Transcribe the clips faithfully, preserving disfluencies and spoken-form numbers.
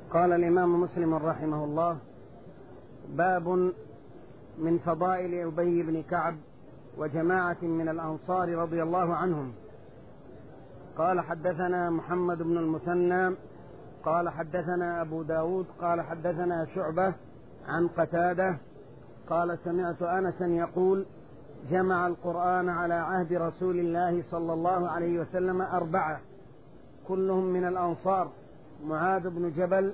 قال الإمام مسلم رحمه الله: باب من فضائل أبي بن كعب وجماعة من الأنصار رضي الله عنهم. قال: حدثنا محمد بن المثنى قال حدثنا أبو داود قال حدثنا شعبة عن قتادة قال: سمعت أنسا يقول: جمع القرآن على عهد رسول الله صلى الله عليه وسلم أربعة كلهم من الأنصار: معاذ بن جبل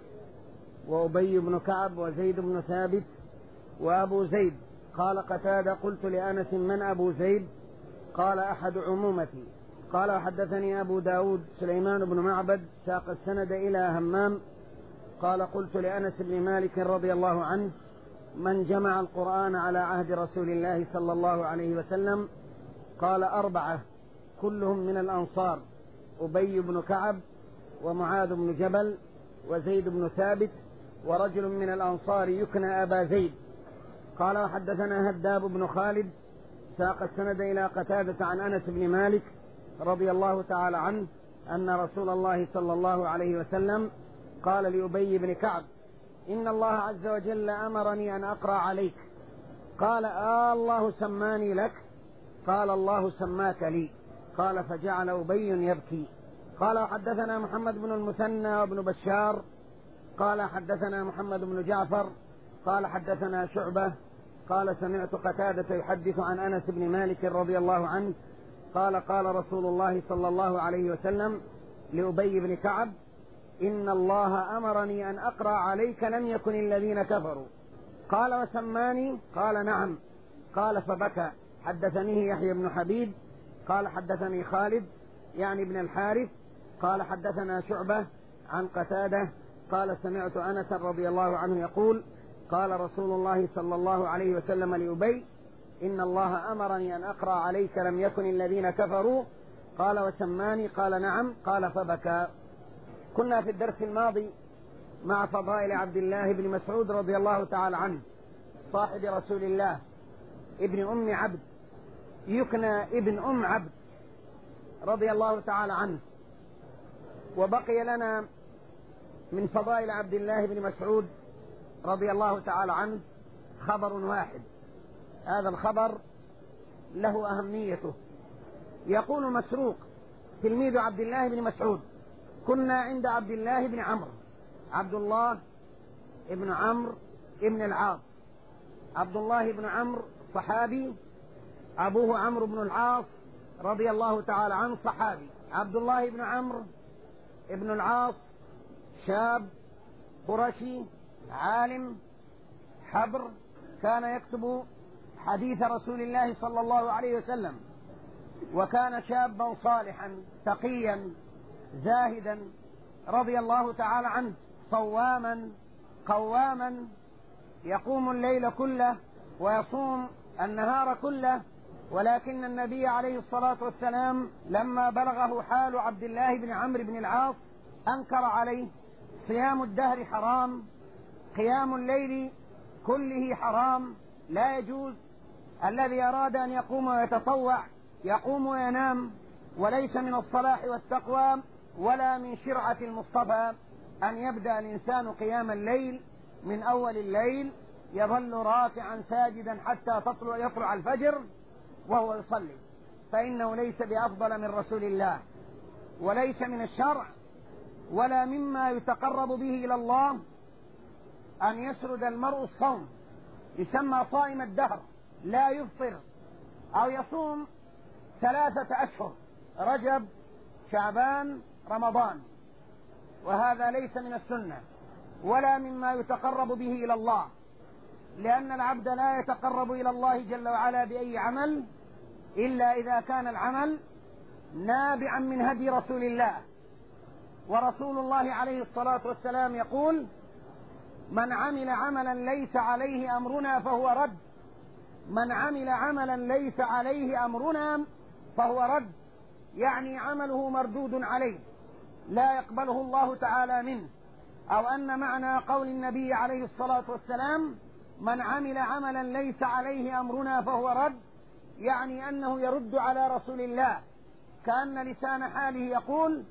وأبي بن كعب وزيد بن ثابت وأبو زيد. قال قتادة: قلت لأنس: من أبو زيد؟ قال: أحد عمومتي. قال: حدثني أبو داود سليمان بن معبد ساق السند إلى همام قال: قلت لأنس بن مالك رضي الله عنه: من جمع القرآن على عهد رسول الله صلى الله عليه وسلم؟ قال: أربعة كلهم من الأنصار: أبي بن كعب ومعاذ بن جبل وزيد بن ثابت ورجل من الأنصار يكنى أبا زيد. قال: وحدثنا هداب بن خالد ساق السند إلى قتادة عن أنس بن مالك رضي الله تعالى عنه أن رسول الله صلى الله عليه وسلم قال لأبي بن كعب: إن الله عز وجل أمرني أن أقرأ عليك. قال: آه الله سماني لك؟ قال: الله سماك لي. قال: فجعل أبي يبكي. قال: حدثنا محمد بن المثنى وابن بشار قال حدثنا محمد بن جعفر قال حدثنا شعبة قال: سمعت قتادة يحدث عن أنس بن مالك رضي الله عنه قال: قال رسول الله صلى الله عليه وسلم لأبي بن كعب: إن الله أمرني أن أقرأ عليك لم يكن الذين كفروا. قال: وسماني؟ قال: نعم. قال: فبكى. حدثنيه يحيى بن حبيب قال حدثني خالد يعني ابن الحارث قال حدثنا شعبة عن قتادة قال: سمعت أنس رضي الله عنه يقول: قال رسول الله صلى الله عليه وسلم لأبي: إن الله أمرني أن أقرأ عليك لم يكن الذين كفروا. قال: وسماني؟ قال: نعم. قال: فبكى. كنا في الدرس الماضي مع فضائل عبد الله بن مسعود رضي الله تعالى عنه صاحب رسول الله ابن أم عبد يكنى ابن أم عبد رضي الله تعالى عنه. وبقي لنا من فضائل عبد الله بن مسعود رضي الله تعالى عنه خبر واحد، هذا الخبر له أهميته. يقول مسروق تلميذ عبد الله بن مسعود: كنا عند عبد الله بن عمرو، عبد الله ابن عمرو ابن العاص. عبد الله بن عمرو صحابي، أبوه عمرو بن العاص رضي الله تعالى عنه صحابي. عبد الله بن عمرو ابن العاص شاب قرشي عالم حبر، كان يكتب حديث رسول الله صلى الله عليه وسلم، وكان شابا صالحا تقيا زاهدا رضي الله تعالى عنه، صواما قواما يقوم الليل كله ويصوم النهار كله. ولكن النبي عليه الصلاة والسلام لما بلغه حال عبد الله بن عمرو بن العاص أنكر عليه: صيام الدهر حرام، قيام الليل كله حرام، لا يجوز. الذي أراد أن يقوم ويتطوع يقوم وينام، وليس من الصلاح والتقوى ولا من شرعة المصطفى أن يبدأ الإنسان قيام الليل من أول الليل يظل راكعا ساجدا حتى تطلع يطلع الفجر وهو يصلي، فإنه ليس بأفضل من رسول الله، وليس من الشرع ولا مما يتقرب به إلى الله أن يسرد المرء الصوم، يسمى صائم الدهر، لا يفطر، أو يصوم ثلاثة أشهر: رجب شعبان رمضان. وهذا ليس من السنة ولا مما يتقرب به إلى الله، لأن العبد لا يتقرب إلى الله جل وعلا بأي عمل إلا إذا كان العمل نابعا من هدي رسول الله. ورسول الله عليه الصلاة والسلام يقول: من عمل عملا ليس عليه أمرنا فهو رد. من عمل عملا ليس عليه أمرنا فهو رد، يعني عمله مردود عليه لا يقبله الله تعالى منه. أو أن معنى قول النبي عليه الصلاة والسلام: من عمل عملا ليس عليه أمرنا فهو رد، يعني أنه يرد على رسول الله، كأن لسان حاله يقول: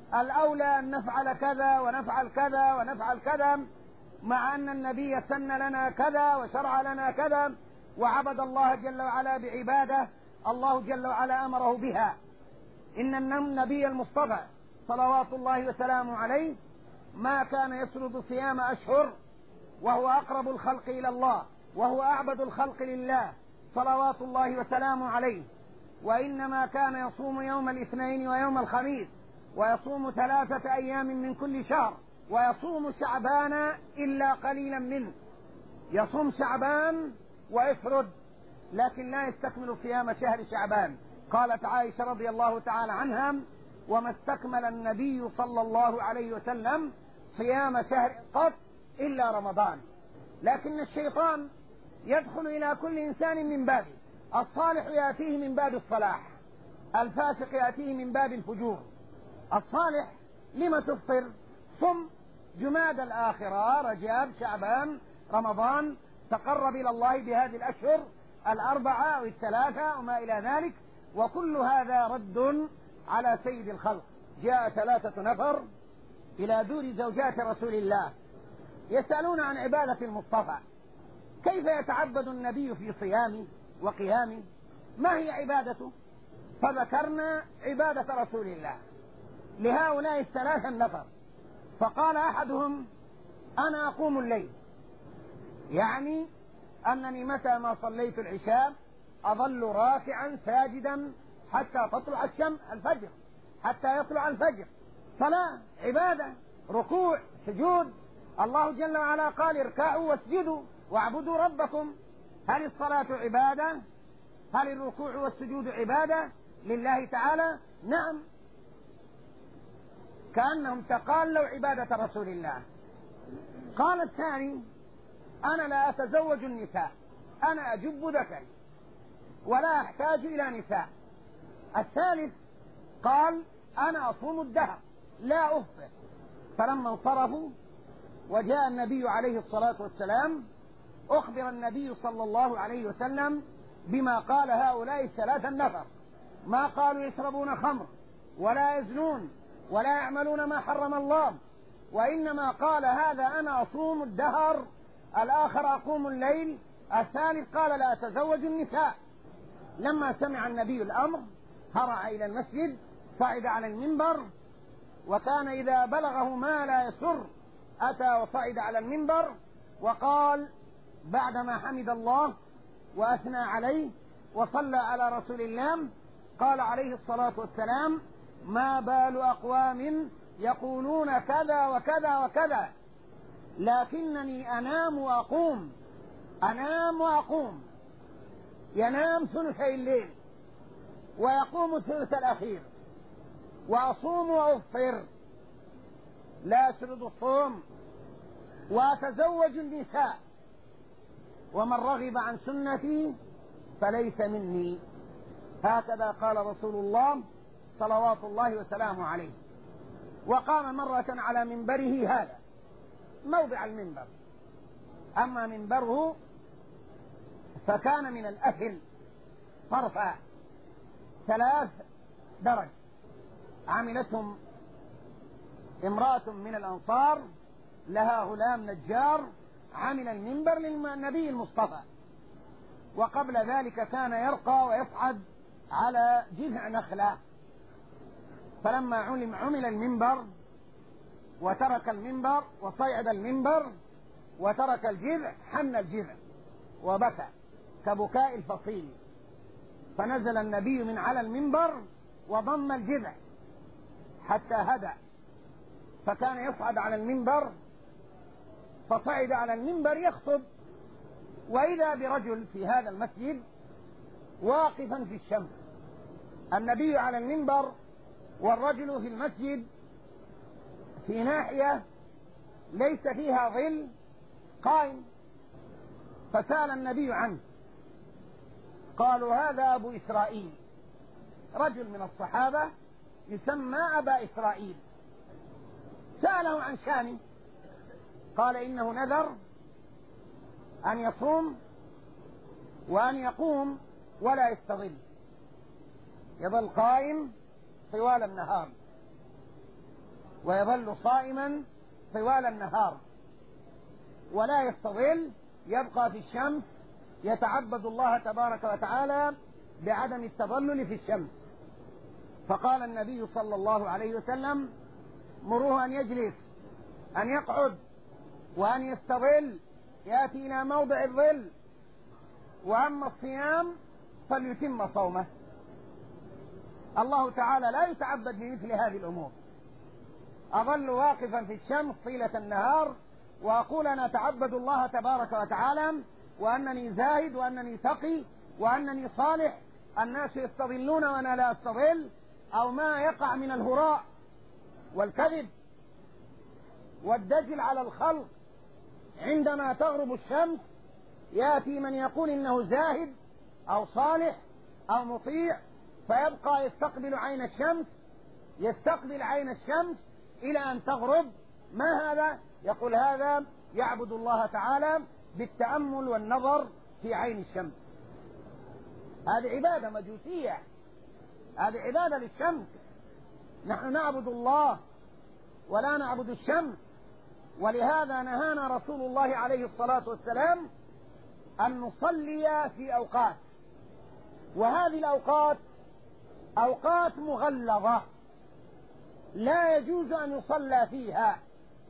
الأولى أن نفعل كذا ونفعل كذا ونفعل كذا، مع أن النبي سن لنا كذا وشرع لنا كذا وعبد الله جل وعلا بعبادة الله جل وعلا أمره بها. إن النبي المصطفى صلوات الله وسلامه عليه ما كان يسرد صيام أشهر وهو أقرب الخلق إلى الله وهو أعبد الخلق لله صلوات الله وسلامه عليه، وإنما كان يصوم يوم الاثنين ويوم الخميس، ويصوم ثلاثة أيام من كل شهر، ويصوم شعبان إلا قليلا منه، يصوم شعبان ويفرد، لكن لا يستكمل صيام شهر شعبان. قالت عائشة رضي الله تعالى عنها: وما استكمل النبي صلى الله عليه وسلم صيام شهر قط إلا رمضان. لكن الشيطان يدخل إلى كل إنسان من بابه، الصالح يأتيه من باب الصلاح، الفاسق يأتيه من باب الفجور. الصالح: لما تفطر؟ صم جماد الآخرة، رجاب، شعبان، رمضان، تقرب إلى الله بهذه الأشهر الأربعة أو الثلاثة وما إلى ذلك. وكل هذا رد على سيد الخلق. جاء ثلاثة نفر إلى دور زوجات رسول الله يسألون عن عبادة المصطفى، كيف يتعبد النبي في صيامه وقيامه؟ ما هي عبادته؟ فذكرنا عبادة رسول الله لهؤلاء الثلاثة النفر. فقال أحدهم: أنا أقوم الليل، يعني أنني متى ما صليت العشاء أظل راكعا ساجدا حتى تطلع الشمس الفجر، حتى يطلع الفجر. صلاة، عبادة، ركوع، سجود. الله جل وعلا قال: اركعوا واسجدوا واعبدوا ربكم. هل الصلاة عبادة؟ هل الركوع والسجود عبادة لله تعالى؟ نعم. كأنهم تقالوا عبادة رسول الله. قال الثاني: أنا لا أتزوج النساء، أنا أجب ذكري ولا أحتاج إلى نساء. الثالث قال: أنا أصوم الدهر لا أفطر. فلما انصرفوا وجاء النبي عليه الصلاة والسلام أخبر النبي صلى الله عليه وسلم بما قال هؤلاء الثلاثة النفر. ما قالوا يشربون خمر ولا يزنون ولا يعملون ما حرم الله، وإنما قال: هذا أنا أصوم الدهر، الآخر أقوم الليل، الثالث قال: لا أتزوج النساء. لما سمع النبي الأمر هرع إلى المسجد، صعد على المنبر، وكان إذا بلغه ما لا يسر أتى وصعد على المنبر وقال بعدما حمد الله وأثنى عليه وصلى على رسول الله، قال عليه الصلاة والسلام: ما بال أقوام يقولون كذا وكذا وكذا، لكنني أنام وأقوم، أنام وأقوم. ينام ثلثي الليل ويقوم الثلث الأخير، وأصوم وأفطر، لا أشرد الصوم، وأتزوج النساء، ومن رغب عن سنتي فليس مني. هكذا قال رسول الله صلوات الله وسلامه عليه. وقام مرة على منبره هذا موضع المنبر، أما منبره فكان من الأثل طرفا ثلاث درج، عملتهم امرأة من الأنصار لها غلام نجار عمل المنبر للنبي المصطفى. وقبل ذلك كان يرقى ويصعد على جذع نخلة. فلما علم عمل المنبر وترك المنبر وصعد المنبر وترك الجذع حن الجذع وبكى كبكاء الفصيل، فنزل النبي من على المنبر وضم الجذع حتى هدأ، فكان يصعد على المنبر، فصعد على المنبر يخطب، وإذا برجل في هذا المسجد واقفا في الشمس، النبي على المنبر والرجل في المسجد في ناحية ليس فيها ظل قائم. فسأل النبي عنه، قالوا: هذا أبو إسرائيل، رجل من الصحابة يسمى أبا إسرائيل. سأله عن شانه، قال: إنه نذر أن يصوم وأن يقوم ولا يستظل، يظل قائم طوال النهار. ويظل صائما طوال النهار ولا يستظل، يبقى في الشمس يتعبد الله تبارك وتعالى بعدم التظلل في الشمس. فقال النبي صلى الله عليه وسلم: مروه أن يجلس، أن يقعد، وأن يستظل، يأتي إلى موضع الظل. وأما الصيام فليتم صومه. الله تعالى لا يتعبد بمثل هذه الأمور. أظل واقفا في الشمس طيلة النهار وأقول أنا أتعبد الله تبارك وتعالى وأنني زاهد وأنني تقي وأنني صالح، الناس يستظلون وأنا لا أستظل، أو ما يقع من الهراء والكذب والدجل على الخلق عندما تغرب الشمس. يأتي من يقول إنه زاهد أو صالح أو مطيع، فيبقى يستقبل عين الشمس يستقبل عين الشمس إلى أن تغرب. ما هذا؟ يقول هذا يعبد الله تعالى بالتأمل والنظر في عين الشمس. هذه عبادة مجوسية، هذه عبادة للشمس. نحن نعبد الله ولا نعبد الشمس، ولهذا نهانا رسول الله عليه الصلاة والسلام أن نصلي في أوقات، وهذه الأوقات أوقات مغلظة لا يجوز أن يصلى فيها.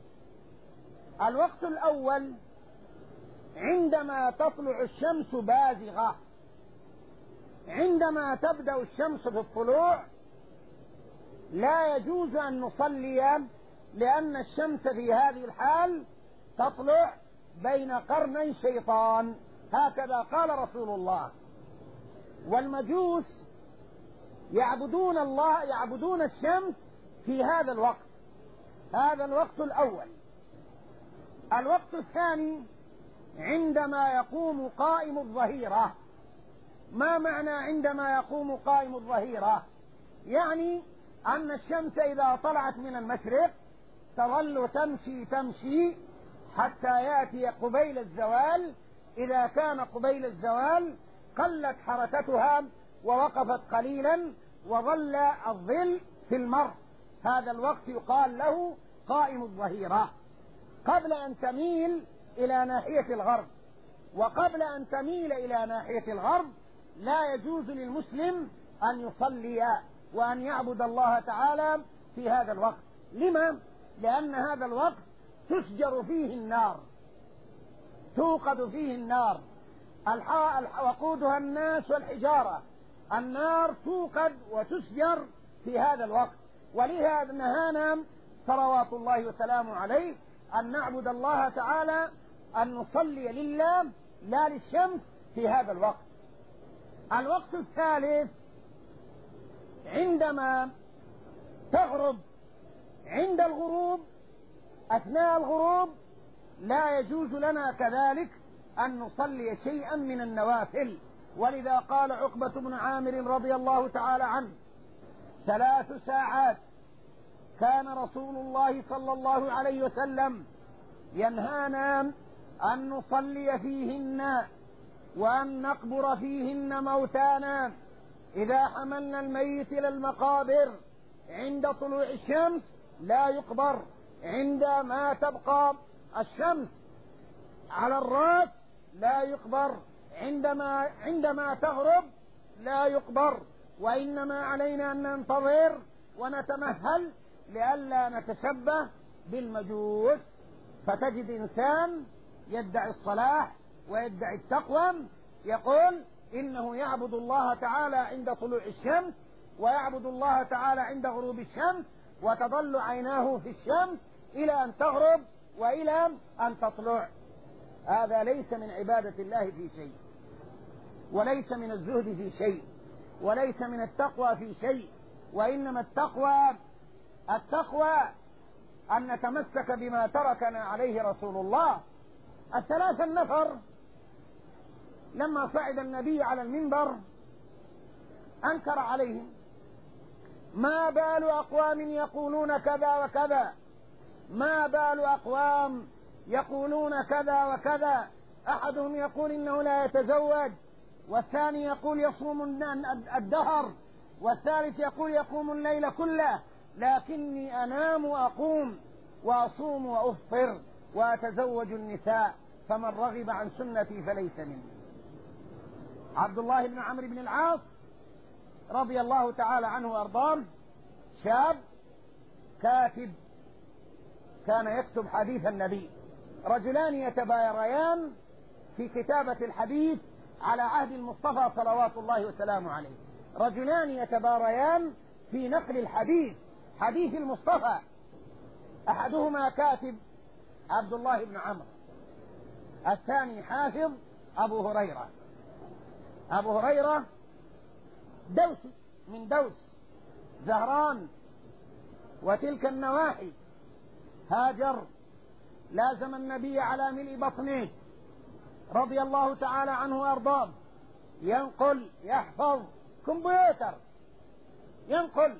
الوقت الأول عندما تطلع الشمس بازغة، عندما تبدأ الشمس في الطلوع لا يجوز أن نصلي، لأن الشمس في هذه الحال تطلع بين قرني شيطان، هكذا قال رسول الله. والمجوس يعبدون الله يعبدون الشمس في هذا الوقت. هذا الوقت الأول. الوقت الثاني عندما يقوم قائم الظهيرة. ما معنى عندما يقوم قائم الظهيرة؟ يعني أن الشمس إذا طلعت من المشرق تظل تمشي تمشي حتى يأتي قبيل الزوال. إذا كان قبيل الزوال قلت حركتها ووقفت قليلا وظل الظل في المر. هذا الوقت يقال له قائم الظهيرة، قبل أن تميل إلى ناحية الغرب. وقبل أن تميل إلى ناحية الغرب لا يجوز للمسلم أن يصلي وأن يعبد الله تعالى في هذا الوقت. لما؟ لأن هذا الوقت تشجر فيه النار، توقد فيه النار، وقودها الناس والحجارة. النار توقد وتشجر في هذا الوقت. ولهذا نهانا صلوات الله وسلامه عليه أن نعبد الله تعالى، أن نصلي لله لا للشمس في هذا الوقت. الوقت الثالث عندما تغرب. عند الغروب، أثناء الغروب لا يجوز لنا كذلك أن نصلي شيئا من النوافل. ولذا قال عقبة بن عامر رضي الله تعالى عنه: ثلاث ساعات كان رسول الله صلى الله عليه وسلم ينهانا أن نصلي فيهن وأن نقبر فيهن موتانا. إذا حملنا الميت إلى المقابر عند طلوع الشمس لا يقبر، عندما تبقى الشمس على الرأس لا يقبر، عندما عندما تغرب لا يقبر. وإنما علينا أن ننتظر ونتمهل لئلا نتشبه بالمجوس. فتجد إنسان يدعي الصلاح ويدعي التقوى يقول إنه يعبد الله تعالى عند طلوع الشمس ويعبد الله تعالى عند غروب الشمس، وتظل عيناه في الشمس إلى أن تغرب وإلى أن تطلع. هذا ليس من عبادة الله في شيء، وليس من الزهد في شيء، وليس من التقوى في شيء. وإنما التقوى التقوى أن نتمسك بما تركنا عليه رسول الله. الثلاثة النفر لما صعد النبي على المنبر أنكر عليهم: ما بال أقوام يقولون كذا وكذا، ما بال أقوام يقولون كذا وكذا. أحدهم يقول إنه لا يتزوج، والثاني يقول يصوم الدهر، والثالث يقول يقوم الليل كله. لكني أنام وأقوم وأصوم وأفطر وأتزوج النساء، فمن رغب عن سنتي فليس مني. عبد الله بن عمرو بن العاص رضي الله تعالى عنه وأرضاه شاب كاتب، كان يكتب حديث النبي. رجلان يتبايريان في كتابة الحديث على عهد المصطفى صلوات الله وسلامه عليه، رجلان يتباريان في نقل الحديث، حديث المصطفى. أحدهما كاتب عبد الله بن عمرو، الثاني حافظ أبو هريرة. أبو هريرة دوسي من دوس زهران وتلك النواحي، هاجر، لازم النبي على ملء بطنه رضي الله تعالى عنه وأرضاه، ينقل يحفظ كمبيوتر، ينقل،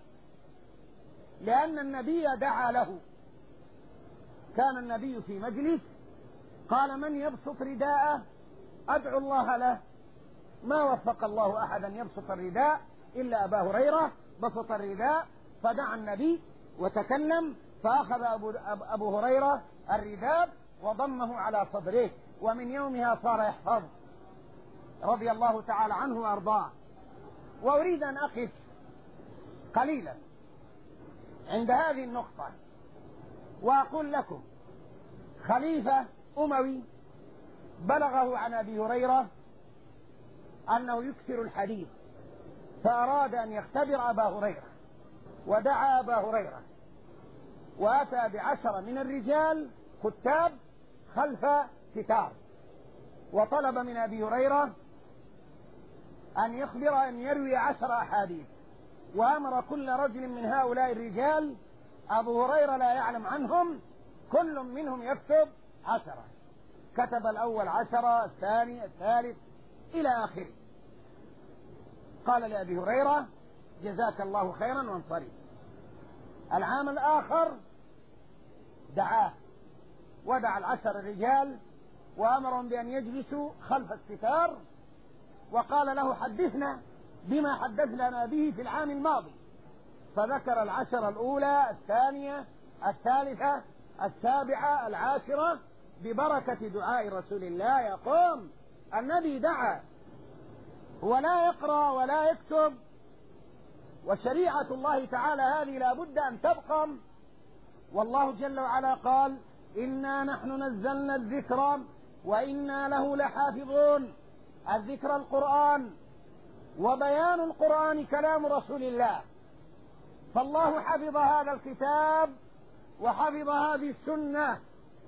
لأن النبي دعا له. كان النبي في مجلس قال: من يبسط رداءه أدعو الله له. ما وفق الله أحدا يبسط الرداء إلا أبا هريرة، بسط الرداء فدعا النبي وتكلم، فأخذ أبو, أبو هريرة الرداء وضمه على صدره، ومن يومها صار يحفظ رضي الله تعالى عنه وأرضاه. وأريد أن أقف قليلا عند هذه النقطة وأقول لكم: خليفة أموي بلغه عن أبي هريرة أنه يكثر الحديث، فأراد أن يختبر أبا هريرة، ودعا أبا هريرة، وأتى بعشرة من الرجال كتاب خلف ستار، وطلب من أبي هريرة أن يخبر أن يروي عشر أحاديث، وأمر كل رجل من هؤلاء الرجال أبو هريرة لا يعلم عنهم كل منهم يكتب عشرة. كتب الأول عشرة، الثاني، الثالث، إلى آخره. قال لأبي هريرة: جزاك الله خيرا وانصرف. العام الآخر دعاه ودعا العشر الرجال وأمرهم بأن يجلسوا خلف الستار، وقال له: حدثنا بما حدثنا به في العام الماضي. فذكر العشر الأولى، الثانية، الثالثة، السابعة، العاشرة، ببركة دعاء رسول الله. يقوم النبي دعا، ولا يقرأ ولا يكتب، وشريعة الله تعالى هذه لا بد أن تبقى. والله جل وعلا قال: إنا نحن نزلنا الذكر وإنا له لحافظون. الذكر القرآن، وبيان القرآن كلام رسول الله، فالله حفظ هذا الكتاب وحفظ هذه السنة.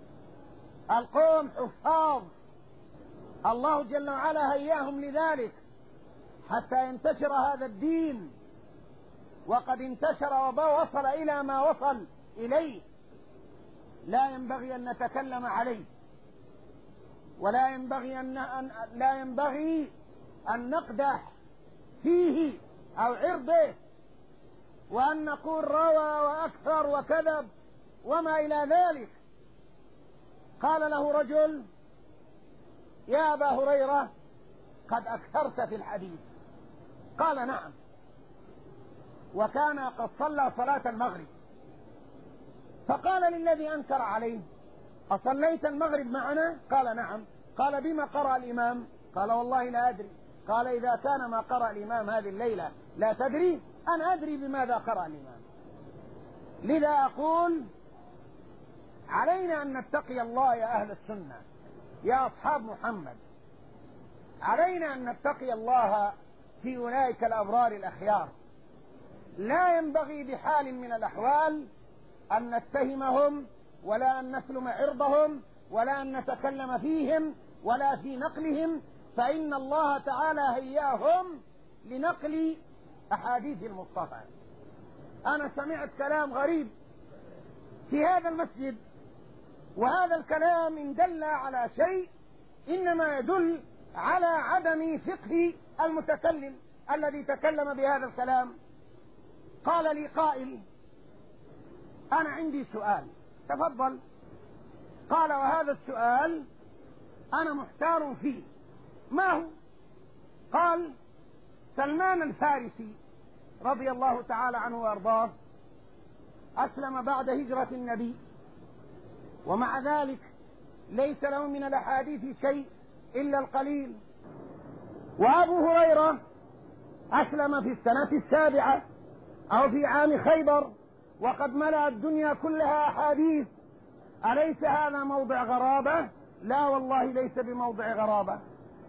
القوم حفاظ، الله جل وعلا هياهم لذلك حتى ينتشر هذا الدين، وقد انتشر ووصل إلى ما وصل إليه. لا ينبغي أن نتكلم عليه، ولا ينبغي أن لا ينبغي أن نقدح فيه أو عرضه، وأن نقول روى وأكثر وكذب وما إلى ذلك. قال له رجل: يا أبا هريرة، قد أكثرت في الحديث. قال: نعم. وكان قد صلى صلاة المغرب، فقال للذي أنكر عليه: أصليت المغرب معنا؟ قال: نعم. قال: بما قرأ الإمام؟ قال: والله لا أدري. قال: إذا كان ما قرأ الإمام هذه الليلة لا تدري، أنا أدري بماذا قرأ الإمام. لذا أقول: علينا أن نتقي الله يا أهل السنة، يا أصحاب محمد، علينا أن نتقي الله في أولئك الأبرار الأخيار. لا ينبغي بحال من الأحوال أن نتهمهم، ولا أن نسلم عرضهم، ولا أن نتكلم فيهم ولا في نقلهم، فإن الله تعالى هياهم لنقل أحاديث المصطفى. أنا سمعت كلام غريب في هذا المسجد، وهذا الكلام إن دل على شيء إنما يدل على عدم فقه المتكلم الذي تكلم بهذا الكلام. قال لي قائل: أنا عندي سؤال. تفضل. قال: وهذا السؤال أنا محتار فيه. ما هو؟ قال: سلمان الفارسي رضي الله تعالى عنه وأرضاه أسلم بعد هجرة النبي، ومع ذلك ليس له من الأحاديث شيء إلا القليل. وأبو هريرة أسلم في السنة السابعة أو في عام خيبر، وقد ملأ الدنيا كلها أحاديث. أليس هذا موضع غرابة؟ لا والله ليس بموضع غرابة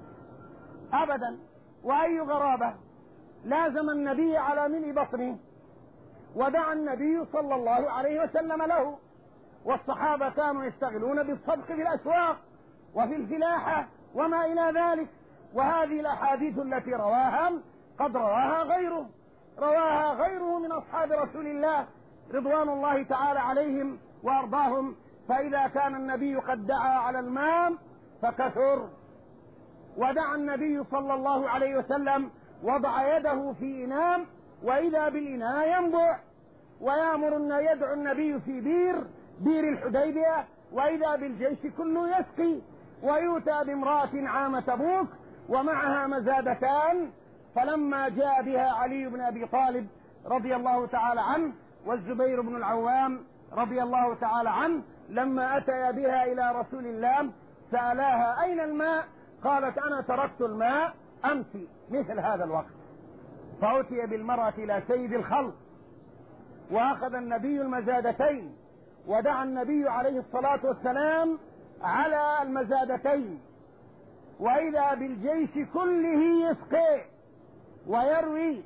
أبدا. وأي غرابة؟ لازم النبي على ملء بطنه، ودعا النبي صلى الله عليه وسلم له، والصحابة كانوا يشتغلون بالصدق في الأسواق وفي الفلاحة وما إلى ذلك. وهذه الأحاديث التي رواها قد رواها غيره رواها غيره من أصحاب رسول الله رضوان الله تعالى عليهم وأرضاهم. فإذا كان النبي قد دعا على الماء فكثر، ودعا النبي صلى الله عليه وسلم وضع يده في إناء وإذا بالإناء ينبع، ويأمر أن يدعو النبي في بير بير الحديبية وإذا بالجيش كله يسقي، ويؤتى بامرأة عام تبوك ومعها مزادتان، فلما جاء بها علي بن أبي طالب رضي الله تعالى عنه والزبير بن العوام رضي الله تعالى عنه، لما أتيا بها إلى رسول الله سألاها أين الماء؟ قالت أنا تركت الماء أمس مثل هذا الوقت. فأتي بالمرأة إلى سيد الخلق وأخذ النبي المزادتين، ودعا النبي عليه الصلاة والسلام على المزادتين، وإذا بالجيش كله يسقي ويروي،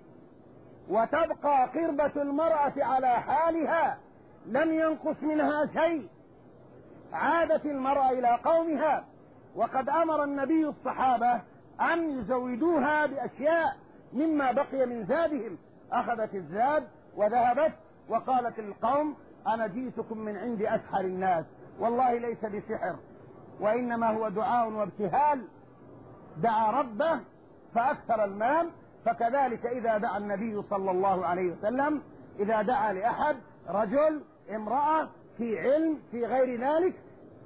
وتبقى قربة المرأة على حالها لم ينقص منها شيء. عادت المرأة إلى قومها، وقد أمر النبي الصحابة أن يزودوها بأشياء مما بقي من زادهم. أخذت الزاد وذهبت وقالت للقوم أنا جئتكم من عند أسحر الناس، والله ليس بسحر وإنما هو دعاء وابتهال. دعا ربه فأكثر المال. فكذلك إذا دعا النبي صلى الله عليه وسلم، إذا دعا لأحد رجل امرأة في علم في غير ذلك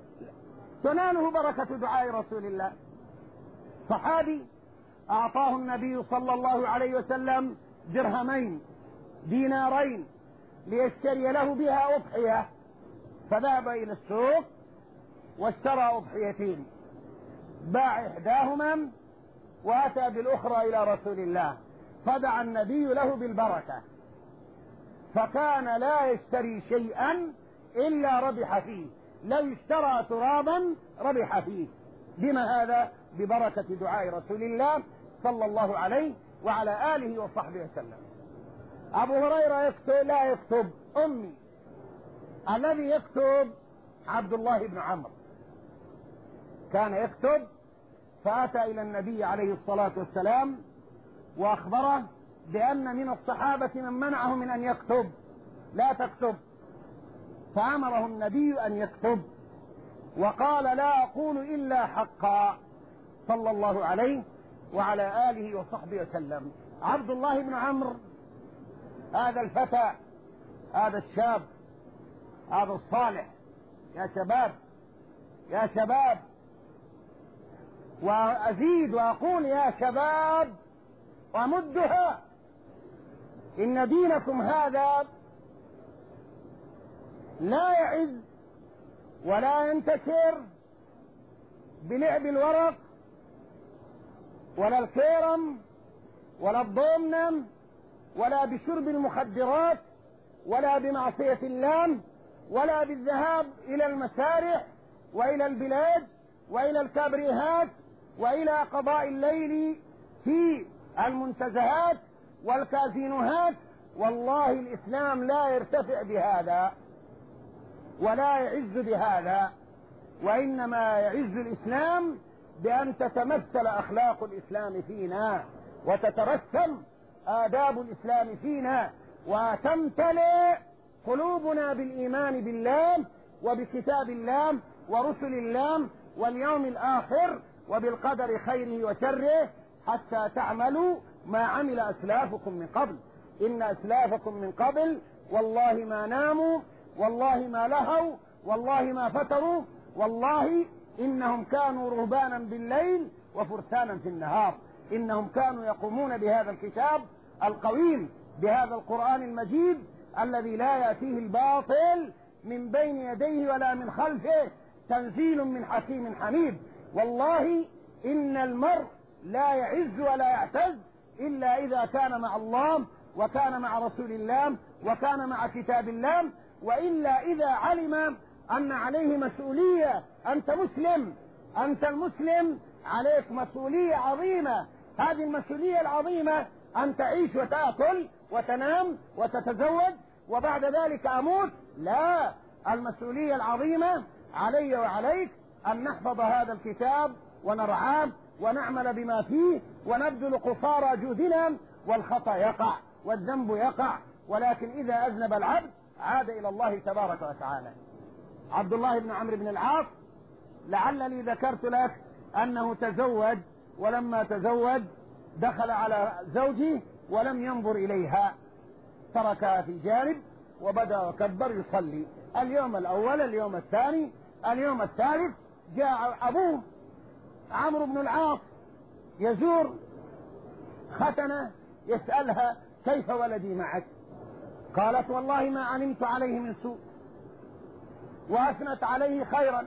تناله بركة دعاء رسول الله. صحابي أعطاه النبي صلى الله عليه وسلم درهمين دينارين ليشتري له بها أضحية، فذهب إلى السوق واشترى أضحيتين، باع إحداهما وأتى بالأخرى إلى رسول الله، فدعا النبي له بالبركة، فكان لا يشتري شيئا إلا ربح فيه، لو اشترى ترابا ربح فيه. بما هذا؟ ببركة دعاء رسول الله صلى الله عليه وعلى آله وصحبه وسلم. أبو هريرة يكتب لا يكتب أمي، الذي يكتب عبد الله بن عمرو كان يكتب، فأتى إلى النبي عليه الصلاة والسلام وأخبره بأن من الصحابة من منعه من أن يكتب، لا تكتب، فأمره النبي أن يكتب، وقال لا أقول إلا حقا صلى الله عليه وعلى آله وصحبه وسلم. عبد الله بن عمرو هذا الفتى، هذا الشاب، هذا الصالح، يا شباب يا شباب، وأزيد وأقول يا شباب ومدها، إن دينكم هذا لا يعز ولا ينتشر بلعب الورق ولا الكيرم ولا الضمن ولا بشرب المخدرات ولا بمعصية الله ولا بالذهاب إلى المسارح وإلى البلاد وإلى الكابريهات وإلى قضاء الليل في المنتزهات والكازينوهات. والله الإسلام لا يرتفع بهذا ولا يعز بهذا، وإنما يعز الإسلام بأن تتمثل أخلاق الإسلام فينا وتترسم آداب الإسلام فينا وتمتلئ قلوبنا بالإيمان بالله وبكتاب الله ورسل الله واليوم الآخر وبالقدر خيره وشره، حتى تعملوا ما عمل أسلافكم من قبل. إن أسلافكم من قبل والله ما ناموا، والله ما لهوا، والله ما فتروا، والله إنهم كانوا رهبانا بالليل وفرسانا في النهار. إنهم كانوا يقومون بهذا الكتاب القويم، بهذا القرآن المجيد الذي لا يأتيه الباطل من بين يديه ولا من خلفه، تنزيل من حكيم حميد. والله إن المرء لا يعز ولا يعتز إلا إذا كان مع الله وكان مع رسول الله وكان مع كتاب الله، وإلا إذا علم أن عليه مسؤولية. أنت مسلم، أنت المسلم عليك مسؤولية عظيمة. هذه المسؤولية العظيمة أن تعيش وتأكل وتنام وتتزوج وبعد ذلك أموت؟ لا، المسؤولية العظيمة علي وعليك أن نحفظ هذا الكتاب ونرعاه ونعمل بما فيه ونبذل قصارى جهدنا. والخطأ يقع والذنب يقع، ولكن إذا أذنب العبد عاد إلى الله تبارك وتعالى. عبد الله بن عمرو بن العاص لعلني ذكرت لك أنه تزوج، ولما تزوج دخل على زوجه ولم ينظر إليها، تركها في جانب وبدأ وكبر يصلي. اليوم الأول، اليوم الثاني، اليوم الثالث، جاء أبوه عمرو بن العاص يزور ختنة يسألها: كيف ولدي معك؟ قالت: والله ما علمت عليه من سوء، وأثنت عليه خيرا،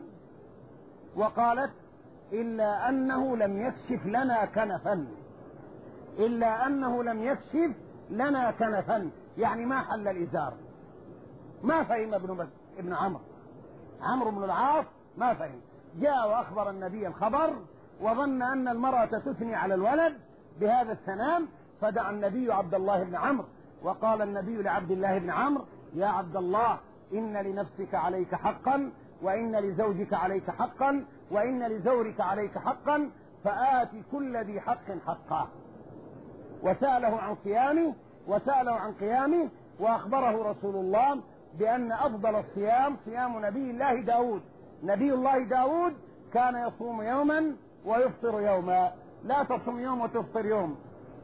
وقالت: إلا أنه لم يكشف لنا كنفا، إلا أنه لم يكشف لنا كنفا، يعني ما حل الإزار. ما فهم ابن ابن عمرو عمرو بن العاص، ما فهم. جاء وأخبر النبي الخبر، وظن أن المرأة تثني على الولد بهذا الثنام، فدعا النبي عبد الله بن عمرو، وقال النبي لعبد الله بن عمرو: يا عبد الله، إن لنفسك عليك حقا، وإن لزوجك عليك حقا، وإن لزورك عليك حقا، فآتي كل ذي حق حقه. وسأله عن صيامه وسأله عن قيامه، وأخبره رسول الله بأن أفضل الصيام صيام نبي الله داود. نبي الله داود كان يصوم يوما ويفطر يوما، لا تصوم يوم وتفطر يوم.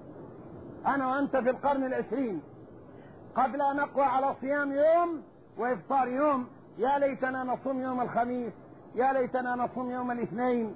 أنا وأنت في القرن العشرين قبل أن نقوى على صيام يوم وإفطار يوم. يا ليتنا نصوم يوم الخميس، يا ليتنا نصوم يوم الاثنين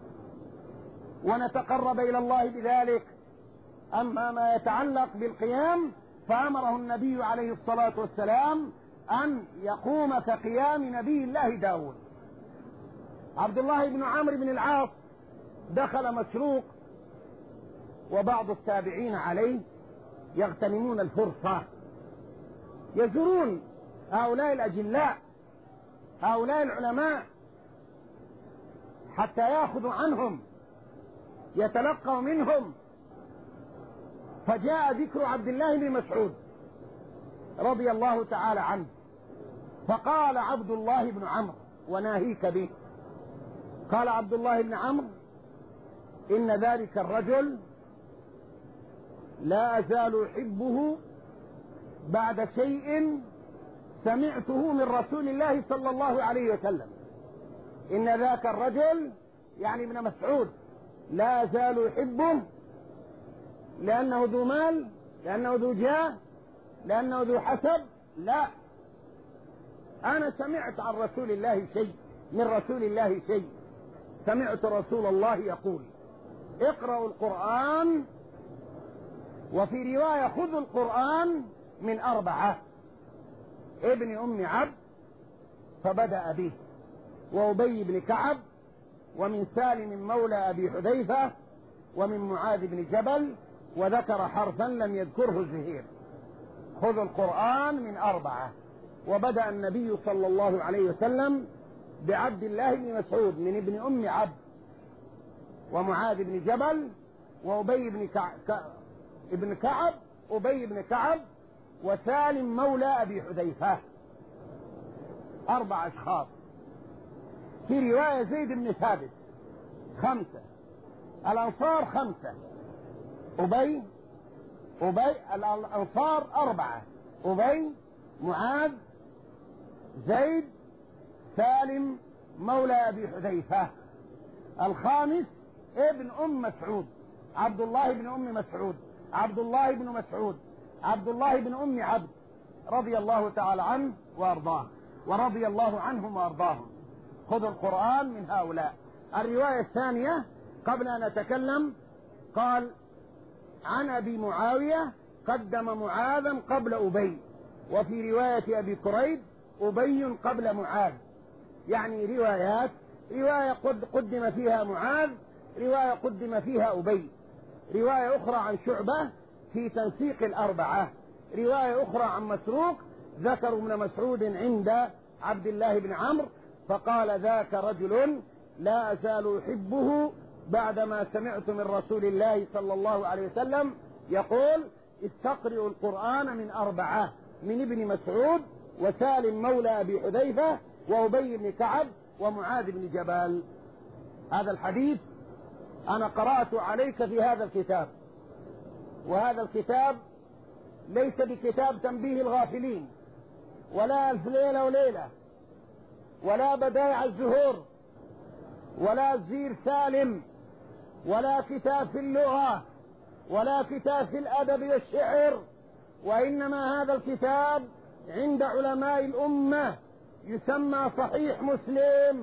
ونتقرب إلى الله بذلك. أما ما يتعلق بالقيام فأمره النبي عليه الصلاة والسلام أن يقوم كقيام نبي الله داود. عبد الله بن عمرو بن العاص دخل مسروق وبعض التابعين عليه يغتنمون الفرصة، يزورون هؤلاء الأجلاء، هؤلاء العلماء، حتى يأخذوا عنهم، يتلقوا منهم. فجاء ذكر عبد الله بن مسعود رضي الله تعالى عنه، فقال عبد الله بن عمرو: وناهيك به. قال عبد الله بن عمرو: إن ذلك الرجل لا أزال أحبه بعد شيء سمعته من رسول الله صلى الله عليه وسلم. إن ذاك الرجل يعني ابن مسعود لا أزال أحبه لأنه ذو مال، لأنه ذو جاه، لأنه ذو حسب. لا، أنا سمعت عن رسول الله شيء، من رسول الله شيء. سمعت رسول الله يقول: اقرأوا القرآن، وفي رواية خذوا القرآن من أربعة: ابن أم عبد، فبدأ به، وأبي بن كعب، ومن سالم مولى أبي حذيفة، ومن معاذ بن جبل، وذكر حرفا لم يذكره الزهير. خذوا القرآن من أربعة. وبدأ النبي صلى الله عليه وسلم بعبد الله بن مسعود من ابن أم عبد، ومعاذ بن جبل، وأبي بن كعب ابن كعب أبي بن كعب، وسالم مولى أبي حذيفة. أربع أشخاص. في رواية زيد بن ثابت خمسة. الأنصار خمسة. أبي أبي الأنصار أربعة: أبي، معاذ، زيد، سالم مولى أبي حذيفة. الخامس ابن أم مسعود، عبد الله بن أم مسعود، عبد الله بن مسعود، عبد الله بن أم عبد، رضي الله تعالى عنه وأرضاه، ورضي الله عنهم وأرضاهم. خذوا القرآن من هؤلاء. الرواية الثانية قبل أن نتكلم قال: عن أبي معاوية قدم معاذا قبل أبي، وفي رواية أبي كريب أبي قبل معاذ، يعني روايات، رواية قد قدم فيها معاذ، رواية قدم فيها أبي، رواية أخرى عن شعبة في تنسيق الأربعة، رواية أخرى عن مسروق ذكر ابن مسعود عند عبد الله بن عمرو فقال ذاك رجل لا أزال أحبه بعدما سمعت من رسول الله صلى الله عليه وسلم يقول استقرئوا القرآن من أربعة، من ابن مسعود وسالم مولى أبي حذيفة وأبي بن كعب ومعاذ بن جبل. هذا الحديث أنا قرأت عليك في هذا الكتاب، وهذا الكتاب ليس بكتاب تنبيه الغافلين ولا ألف ليلة وليلة ولا بدائع الزهور ولا الزير سالم ولا كتاب في اللغة ولا كتاب في الأدب والشعر، وإنما هذا الكتاب عند علماء الأمة يسمى صحيح مسلم.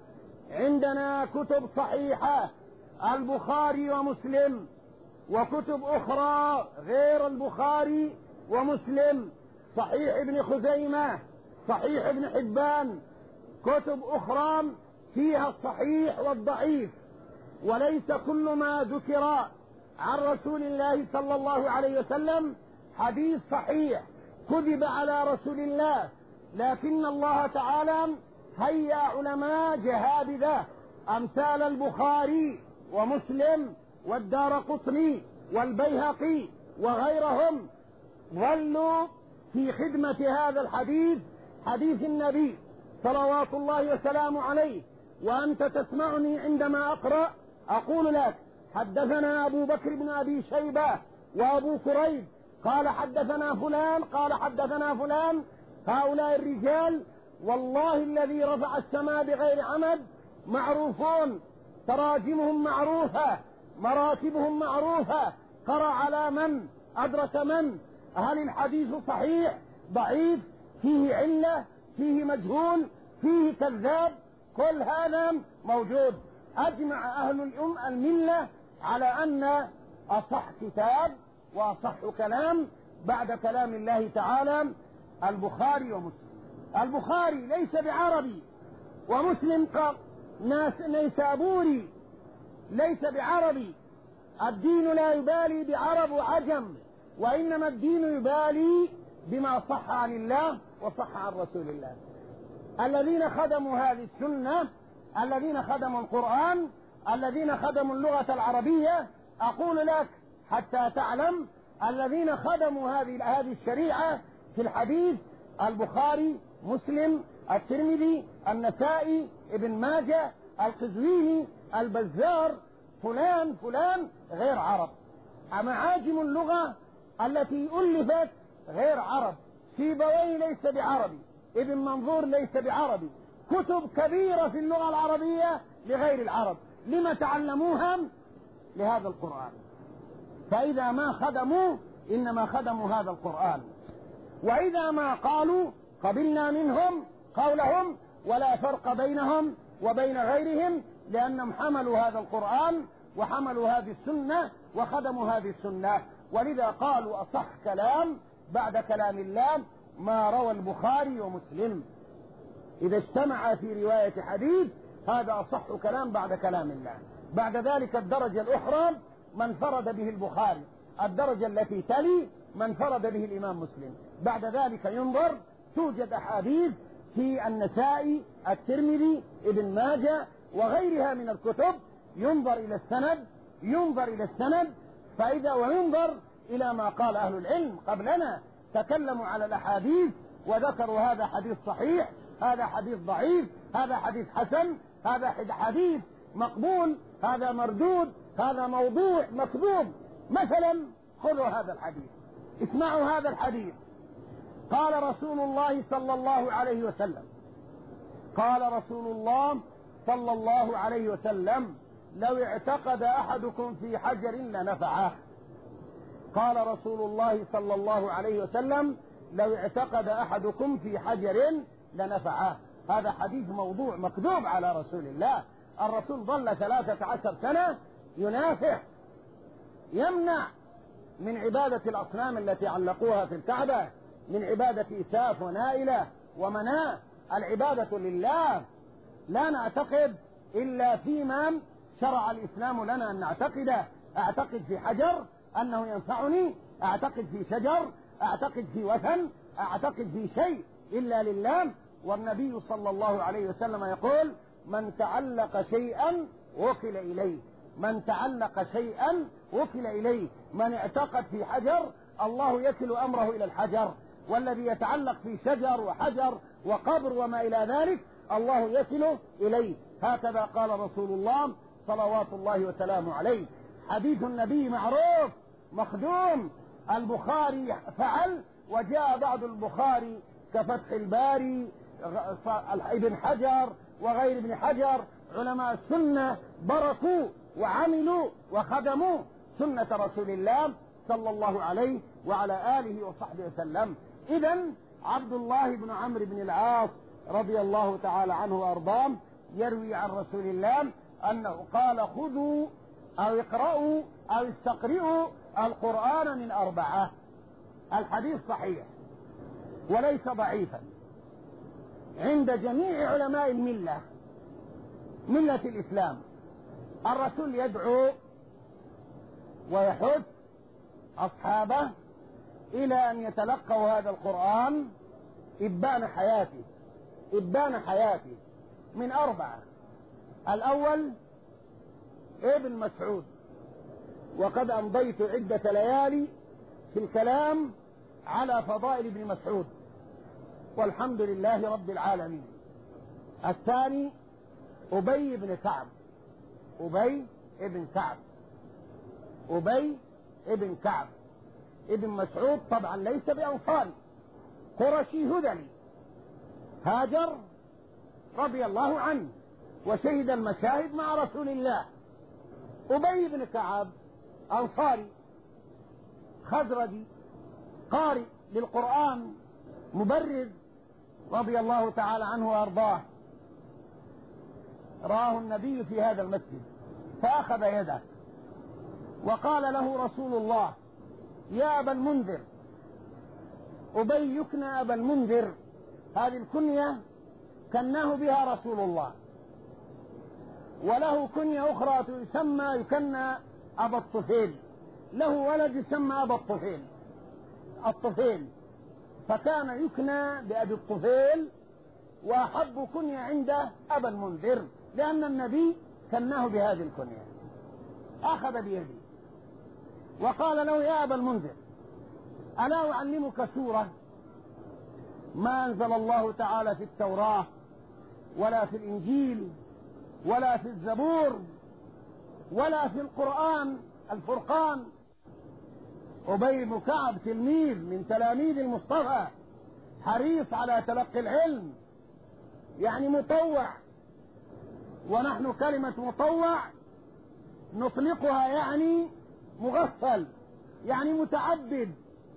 عندنا كتب صحيحة البخاري ومسلم، وكتب أخرى غير البخاري ومسلم، صحيح ابن خزيمة، صحيح ابن حبان، كتب أخرى فيها الصحيح والضعيف، وليس كل ما ذكر عن رسول الله صلى الله عليه وسلم حديث صحيح كذب على رسول الله، لكن الله تعالى هيأ علماء جهابذة أمثال البخاري ومسلم والدارقطني والبيهقي وغيرهم ظلوا في خدمة هذا الحديث، حديث النبي صلوات الله وسلامه عليه. وأنت تسمعني عندما أقرأ أقول لك حدثنا أبو بكر بن أبي شيبة وأبو كريب قال حدثنا فلان قال حدثنا فلان، هؤلاء الرجال والله الذي رفع السماء بغير عمد معروفون، تراجمهم معروفة، مراتبهم معروفة، قرأ على من، أدرك من، هل الحديث صحيح ضعيف، فيه علة، فيه مجهول، فيه كذاب، كل هذا موجود. أجمع أهل الأم الملة على أن أصح كتاب وأصح كلام بعد كلام الله تعالى البخاري ومسلم. البخاري ليس بعربي، ومسلم ناس نيسابوري ليس بعربي. الدين لا يبالي بعرب وعجم، وإنما الدين يبالي بما صح عن الله وصح عن رسول الله. الذين خدموا هذه السنة، الذين خدموا القرآن، الذين خدموا اللغة العربية، أقول لك حتى تعلم الذين خدموا هذه هذه الشريعة في الحديث البخاري، مسلم، الترمذي، النسائي، ابن ماجه، القزويني، البزار، فلان فلان غير عرب. معاجم اللغة التي ألفت غير عرب، سيبويه ليس بعربي، ابن منظور ليس بعربي، كتب كبيرة في اللغة العربية لغير العرب. لما تعلموها؟ لهذا القرآن. فإذا ما خدموا إنما خدموا هذا القرآن، وإذا ما قالوا قبلنا منهم قولهم، ولا فرق بينهم وبين غيرهم، لأنهم حملوا هذا القرآن وحملوا هذه السنة وخدموا هذه السنة. ولذا قالوا أصح كلام بعد كلام الله ما روى البخاري ومسلم. إذا اجتمع في رواية حديث هذا أصح كلام بعد كلام الله. بعد ذلك الدرجة الأخرى من فرد به البخاري، الدرجة التي تلي من فرد به الإمام مسلم. بعد ذلك ينظر، توجد أحاديث في النسائي، الترمذي، ابن ماجه وغيرها من الكتب، ينظر إلى السند، ينظر إلى السند فإذا وينظر إلى ما قال أهل العلم قبلنا، تكلموا على الأحاديث وذكروا هذا حديث صحيح، هذا حديث ضعيف، هذا حديث حسن، هذا حديث مقبول، هذا مردود، هذا موضوع مكذوب. مثلا خذوا هذا الحديث، اسمعوا هذا الحديث. قال رسول الله صلى الله عليه وسلم، قال رسول الله صلى الله عليه وسلم لو اعتقد أحدكم في حجر لنفعه. قال رسول الله صلى الله عليه وسلم لو اعتقد أحدكم في حجر لنفعه. هذا حديث موضوع مكذوب على رسول الله. الرسول ظل ثلاثة عشر سنة ينافح، يمنع من عبادة الأصنام التي علقوها في الكعبة، من عبادة إساف ونائلة ومناة. العبادة لله، لا نعتقد إلا فيما شرع الإسلام لنا أن نعتقده. أعتقد في حجر أنه ينفعني، أعتقد في شجر، أعتقد في وثن، أعتقد في شيء إلا لله. والنبي صلى الله عليه وسلم يقول: من تعلق شيئا وكل إليه، من تعلق شيئا وكل إليه. من اعتقد في حجر الله يكل أمره إلى الحجر، والذي يتعلق في شجر وحجر وقبر وما إلى ذلك الله يكله إليه. هكذا قال رسول الله صلوات الله وسلامه عليه. حديث النبي معروف مخدوم. البخاري فعل، وجاء بعد البخاري كفتح الباري، ابن حجر وغير ابن حجر، علماء السنة بركوا وعملوا وخدموا سنة رسول الله صلى الله عليه وعلى آله وصحبه وسلم. إذن عبد الله بن عمرو بن العاص رضي الله تعالى عنه وأرضاه يروي عن رسول الله أنه قال: خذوا أو اقرأوا أو استقرئوا القرآن من أربعة. الحديث صحيح وليس ضعيفا عند جميع علماء الملة، ملة الإسلام. الرسول يدعو ويحث أصحابه إلى أن يتلقوا هذا القرآن إبان حياته، إبان حياته من أربعة. الأول ابن مسعود، وقد أمضيت عدة ليالي في الكلام على فضائل ابن مسعود والحمد لله رب العالمين. الثاني أبي بن كعب، أبي ابن كعب، أبي ابن كعب ابن مسعود طبعا ليس بأنصاري، قرشي هذلي، هاجر رضي الله عنه وشهد المشاهد مع رسول الله. أبي بن كعب أنصاري خزرجي قارئ للقرآن مبرز رضي الله تعالى عنه وأرضاه. رآه النبي في هذا المسجد فأخذ يده وقال له رسول الله: يا أبا المنذر. أبي يكنى أبا المنذر، هذه الكنية كناه بها رسول الله. وله كنية أخرى تسمى يكنى أبا الطفيل، له ولد يسمى أبا الطفيل الطفيل فكان يكنى بأبي الطفيل، وأحب كنية عنده أبا المنذر لأن النبي كناه بهذه الكنية. أخذ بيدي وقال له: يا أبا المنذر، ألا أعلمك سورة ما أنزل الله تعالى في التوراة ولا في الإنجيل ولا في الزبور ولا في القرآن الفرقان؟ أبي بن كعب تلميذ من تلاميذ المصطفى، حريص على تلقي العلم، يعني مطوع. ونحن كلمة مطوع نطلقها يعني مغفل، يعني متعبد،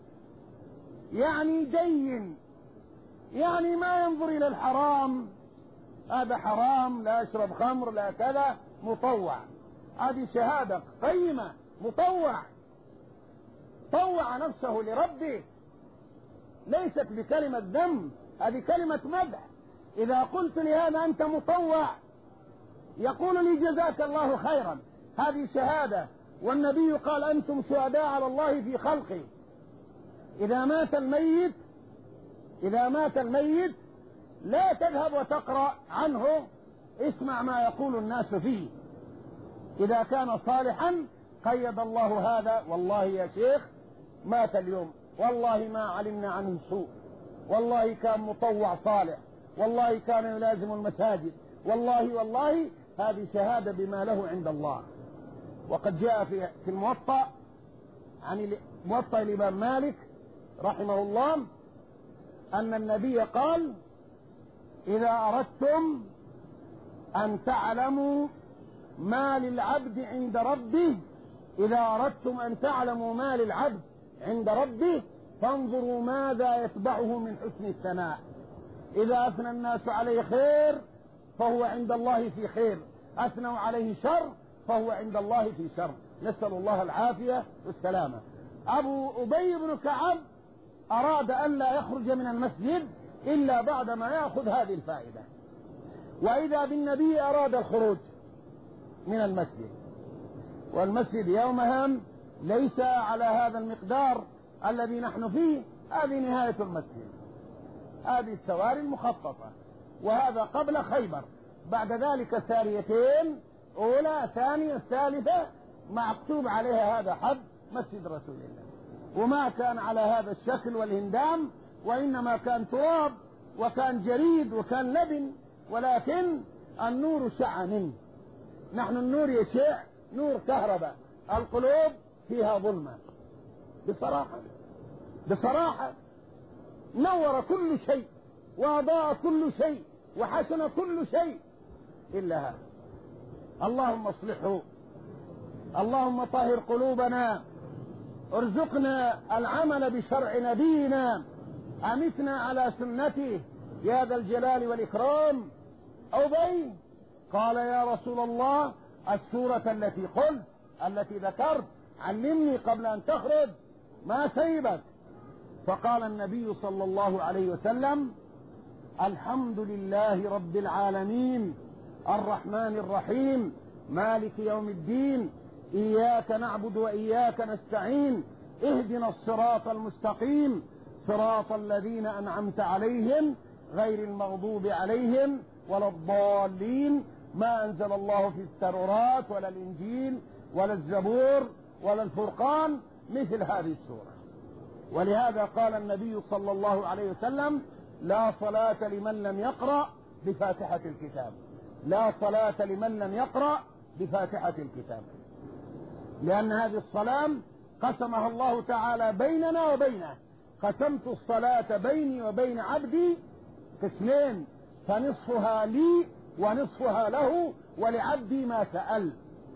يعني دين، يعني ما ينظر إلى الحرام، هذا حرام، لا يشرب خمر، لا كذا، مطوع. هذه شهادة قيمة، مطوع، طوع نفسه لربه، ليست بكلمة ذم، هذه كلمة مدح. إذا قلت لهذا أنت مطوع يقول لي جزاك الله خيرا، هذه شهادة. والنبي قال: أنتم شهداء على الله في خلقه. إذا مات الميت إذا مات الميت لا تذهب وتقرأ عنه، اسمع ما يقول الناس فيه. إذا كان صالحا قيد الله هذا: والله يا شيخ مات اليوم، والله ما علمنا عنه سوء، والله كان مطوع صالح، والله كان يلازم المساجد، والله والله. هذه شهادة بما له عند الله. وقد جاء في في الموطأ عن موطأ الإمام مالك رحمه الله أن النبي قال: إذا أردتم أن تعلموا ما للعبد عند ربه إذا أردتم أن تعلموا ما للعبد عند ربه فانظروا ماذا يتبعه من حسن الثناء. إذا أثنى الناس عليه خير فهو عند الله في خير، أثنوا عليه شر فهو عند الله في شر. نسأل الله العافية والسلامة. أبو أبي بن كعب أراد أن لا يخرج من المسجد إلا بعدما يأخذ هذه الفائدة. وإذا بالنبي أراد الخروج من المسجد، والمسجد يومها ليس على هذا المقدار الذي نحن فيه، هذه نهاية المسجد، هذه السواري المخططة، وهذا قبل خيبر. بعد ذلك ساريتين، أولى ثانية ثالثة، مكتوب عليها هذا حد مسجد رسول الله. وما كان على هذا الشكل والهندام، وإنما كان تراب وكان جريد وكان لبن، ولكن النور شع منه. نحن النور يشع نور كهرباء، القلوب فيها ظلمة. بصراحة بصراحة نور كل شيء وأضاء كل شيء وحسن كل شيء إلا هذا. اللهم اصلحه، اللهم طهر قلوبنا، ارزقنا العمل بشرع نبينا، أمتنا على سنته يا ذا الجلال والإكرام. أبي قال يا رسول الله السورة التي قلت التي ذكرت علمني قبل أن تخرج ما سيبك. فقال النبي صلى الله عليه وسلم الحمد لله رب العالمين الرحمن الرحيم مالك يوم الدين إياك نعبد وإياك نستعين اهدنا الصراط المستقيم صراط الذين أنعمت عليهم غير المغضوب عليهم ولا الضالين ما أنزل الله في التوراة ولا الإنجيل ولا الزبور ولا الفرقان مثل هذه السورة. ولهذا قال النبي صلى الله عليه وسلم لا صلاة لمن لم يقرأ بفاتحة الكتاب، لا صلاة لمن لم يقرأ بفاتحة الكتاب، لأن هذه الصلاة قسمها الله تعالى بيننا وبينه. قسمت الصلاة بيني وبين عبدي قسمين، فنصفها لي ونصفها له ولعبدي ما سأل.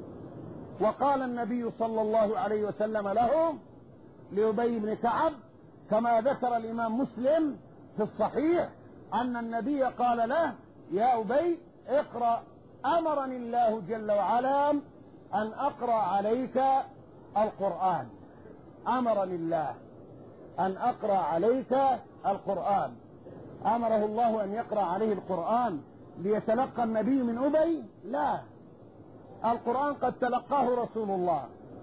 وقال النبي صلى الله عليه وسلم له لأبي بن كعب كما ذكر الإمام مسلم في الصحيح أن النبي قال له يا أبي اقرأ أمرني الله جل وعلا أن أقرأ عليك القرآن، أمرني الله أن أقرأ عليك القرآن. أمره الله أن يقرأ عليه القرآن ليتلقى النبي من أبي؟ لا، القرآن قد تلقاه رسول الله.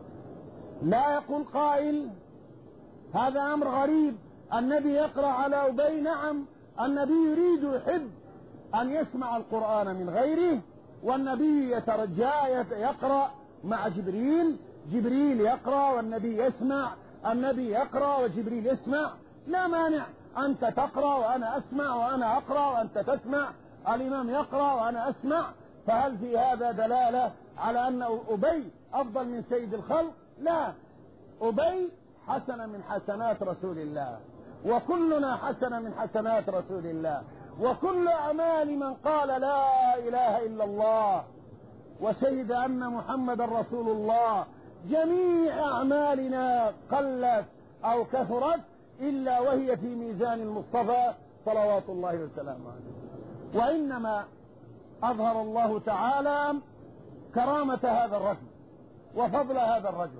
لا يقول قائل هذا أمر غريب، النبي يقرأ على أبي. نعم، النبي يريد يحب أن يسمع القرآن من غيره، والنبي يترجى يقرأ مع جبريل، جبريل يقرأ والنبي يسمع، النبي يقرأ وجبريل يسمع، لا مانع، أنت تقرأ وأنا أسمع وأنا أقرأ وأنت تسمع، الإمام يقرأ وأنا أسمع. فهل في هذا دلالة على أن أبي أفضل من سيد الخلق؟ لا، أبي حسنة من حسنات رسول الله، وكلنا حسنة من حسنات رسول الله، وكل أعمال من قال لا إله إلا الله وشهد أن محمد رسول الله جميع أعمالنا قلت أو كثرت إلا وهي في ميزان المصطفى صلوات الله وسلامه عليه. وإنما أظهر الله تعالى كرامة هذا الرجل وفضل هذا الرجل.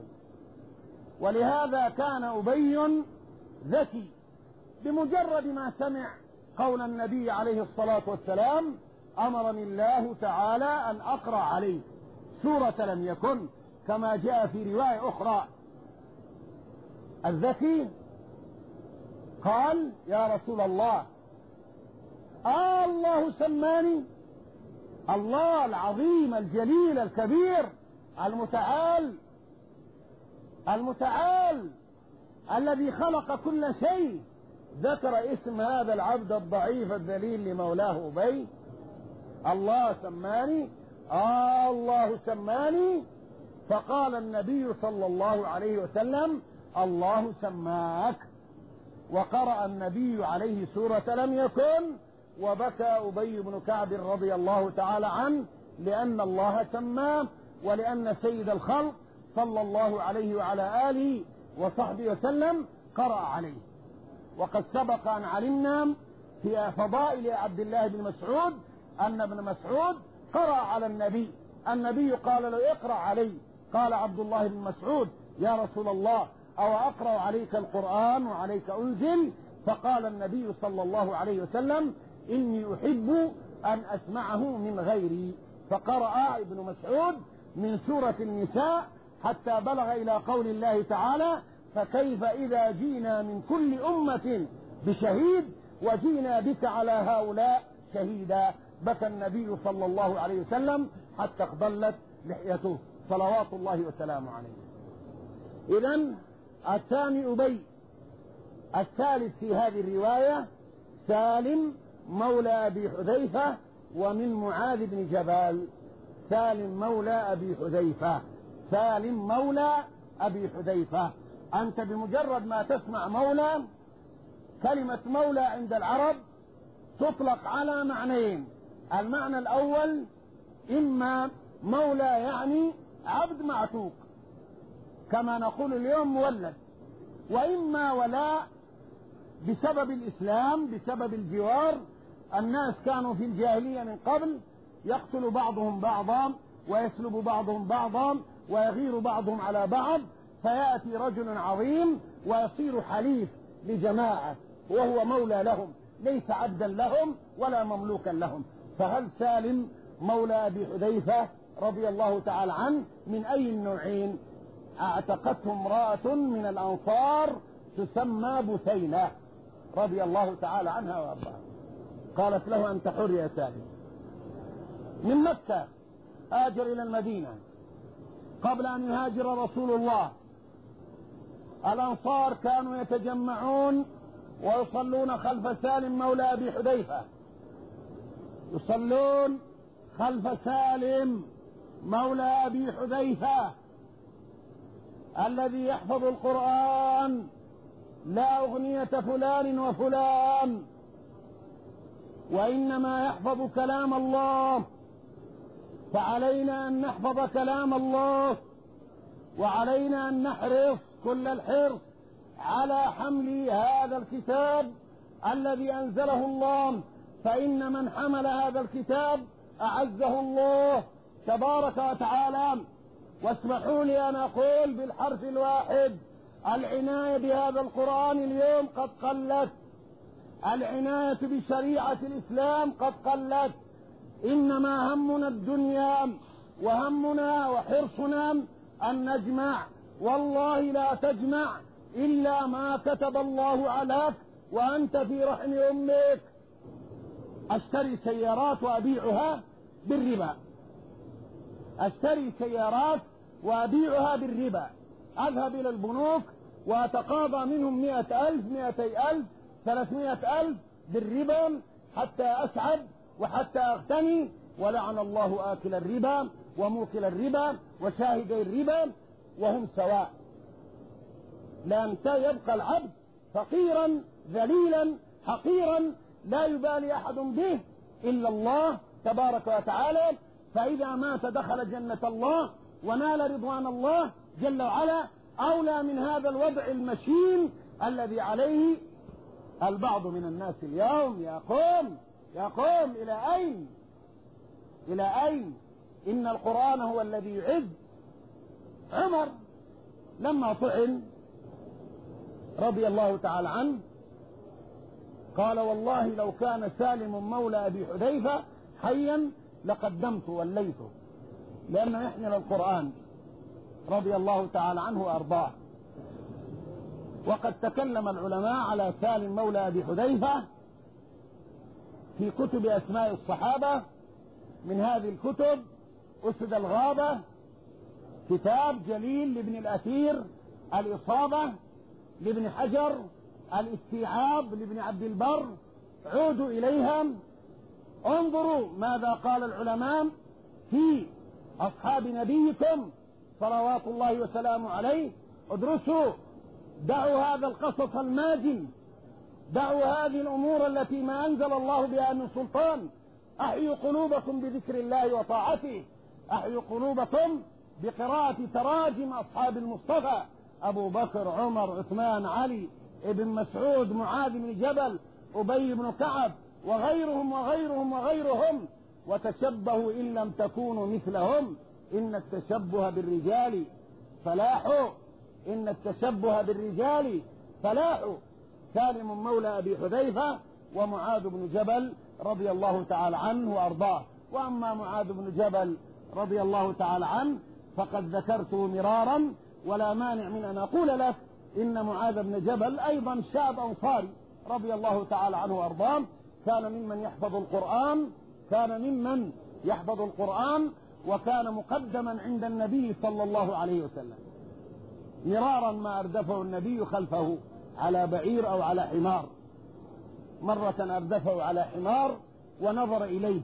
ولهذا كان أبي ذكي، بمجرد ما سمع قول النبي عليه الصلاة والسلام أمرني الله تعالى أن أقرأ عليه سورة لم يكن، كما جاء في رواية أخرى الذكي قال يا رسول الله آه الله سماني، الله العظيم الجليل الكبير المتعال المتعال الذي خلق كل شيء ذكر اسم هذا العبد الضعيف الذليل لمولاه أبي؟ الله سماني، آه الله سماني. فقال النبي صلى الله عليه وسلم الله سماك. وقرأ النبي عليه سورة لم يكن، وبكى أبي بن كعب رضي الله تعالى عنه لأن الله سماه، ولأن سيد الخلق صلى الله عليه وعلى آله وصحبه وسلم قرأ عليه. وقد سبق أن علمنا في فضائل عبد الله بن مسعود أن ابن مسعود قرأ على النبي، النبي قال له اقرأ علي، قال عبد الله بن مسعود يا رسول الله أو أقرأ عليك القرآن وعليك أنزل؟ فقال النبي صلى الله عليه وسلم: إني أحب أن أسمعه من غيري. فقرأ ابن مسعود من سورة النساء حتى بلغ إلى قول الله تعالى: فكيف إذا جينا من كل أمة بشهيد وجينا بك على هؤلاء شهيدا. بكى النبي صلى الله عليه وسلم حتى اخضلت لحيته صلوات الله وسلامه عليه. إذن الثاني أبي. الثالث في هذه الرواية سالم مولى أبي حذيفة ومن معاذ بن جبل. سالم مولى أبي حذيفة. سالم مولى أبي حذيفة. أنت بمجرد ما تسمع مولى، كلمة مولى عند العرب تطلق على معنيين. المعنى الأول إما مولى يعني عبد معتوق كما نقول اليوم مولد، وإما ولاء بسبب الإسلام، بسبب الجوار. الناس كانوا في الجاهلية من قبل يقتل بعضهم بعضا ويسلب بعضهم بعضا ويغير بعضهم على بعض، فيأتي رجل عظيم ويصير حليف لجماعة وهو مولى لهم، ليس عبدا لهم ولا مملوكا لهم. فهل سالم مولى أبي حذيفة رضي الله تعالى عنه من أي النوعين؟ اعتقته امرأة من الأنصار تسمى بثينة رضي الله تعالى عنها وأرضاها، قالت له: أنت حر يا سالم. من مكة هاجر إلى المدينة قبل أن يهاجر رسول الله. الأنصار كانوا يتجمعون ويصلون خلف سالم مولى أبي حذيفة، يصلون خلف سالم مولى أبي حذيفة الذي يحفظ القرآن، لا أغنية فلان وفلان، وإنما يحفظ كلام الله. فعلينا أن نحفظ كلام الله، وعلينا أن نحرص كل الحرص على حمل هذا الكتاب الذي أنزله الله، فإن من حمل هذا الكتاب أعزه الله تبارك وتعالى. واسمحوا لي أن أقول بالحرف الواحد: العناية بهذا القرآن اليوم قد قلت، العناية بشريعة الإسلام قد قلت. إنما همنا الدنيا، وهمنا وحرصنا أن نجمع، والله لا تجمع إلا ما كتب الله عليك وأنت في رحم أمك. أشتري سيارات وأبيعها بالربا، أشتري سيارات وأبيعها بالربا، أذهب إلى البنوك وأتقاضى منهم مئة ألف مئتي ألف ثلاثمائة ألف بالربا حتى أسعد وحتى أغتني. ولعن الله آكل الربا وموكل الربا وشاهدي الربا وهم سواء. لأن يبقى العبد فقيرا ذليلا حقيرا لا يبالي أحد به إلا الله تبارك وتعالى. فإذا مات دخل جنة الله ونال رضوان الله جل وعلا، أولى من هذا الوضع المشين الذي عليه البعض من الناس اليوم. يا قوم يا قوم إلى أين؟ إلى أين؟ إن القرآن هو الذي يعز. عمر لما طعن رضي الله تعالى عنه قال: والله لو كان سالم مولى أبي حذيفة حيا لقدمت وليته، لأنه يحمل القرآن رضي الله تعالى عنه وأرضاه. وقد تكلم العلماء على سالم مولى أبي حذيفة في كتب أسماء الصحابة. من هذه الكتب أسد الغابة، كتاب جليل لابن الأثير، الإصابة لابن حجر، الاستيعاب لابن عبد البر. عودوا إليها، انظروا ماذا قال العلماء في أصحاب نبيكم صلوات الله وسلامه عليه. ادرسوا، دعوا هذا القصص الماجن، دعوا هذه الأمور التي ما أنزل الله بها من سلطان. أحيوا قلوبكم بذكر الله وطاعته، أحيوا قلوبكم بقراءة تراجم أصحاب المصطفى: أبو بكر، عمر، عثمان، علي، ابن مسعود، معاذ بن جبل، أبي بن كعب، وغيرهم وغيرهم وغيرهم. وتشبهوا إن لم تكونوا مثلهم، إن التشبه بالرجال فلاح. إن التشبه بالرجال فلاح. سالم مولى أبي حذيفة ومعاذ بن جبل رضي الله تعالى عنه وأرضاه. وأما معاذ بن جبل رضي الله تعالى عنه فقد ذكرته مرارا، ولا مانع من أن أقول لك إن معاذ بن جبل أيضا شاب أنصاري رضي الله تعالى عنه وأرضاه، كان ممن يحفظ القرآن كان ممن يحفظ القرآن وكان مقدما عند النبي صلى الله عليه وسلم. مرارا ما أردفه النبي خلفه على بعير أو على حمار. مرة أردفه على حمار ونظر إليه: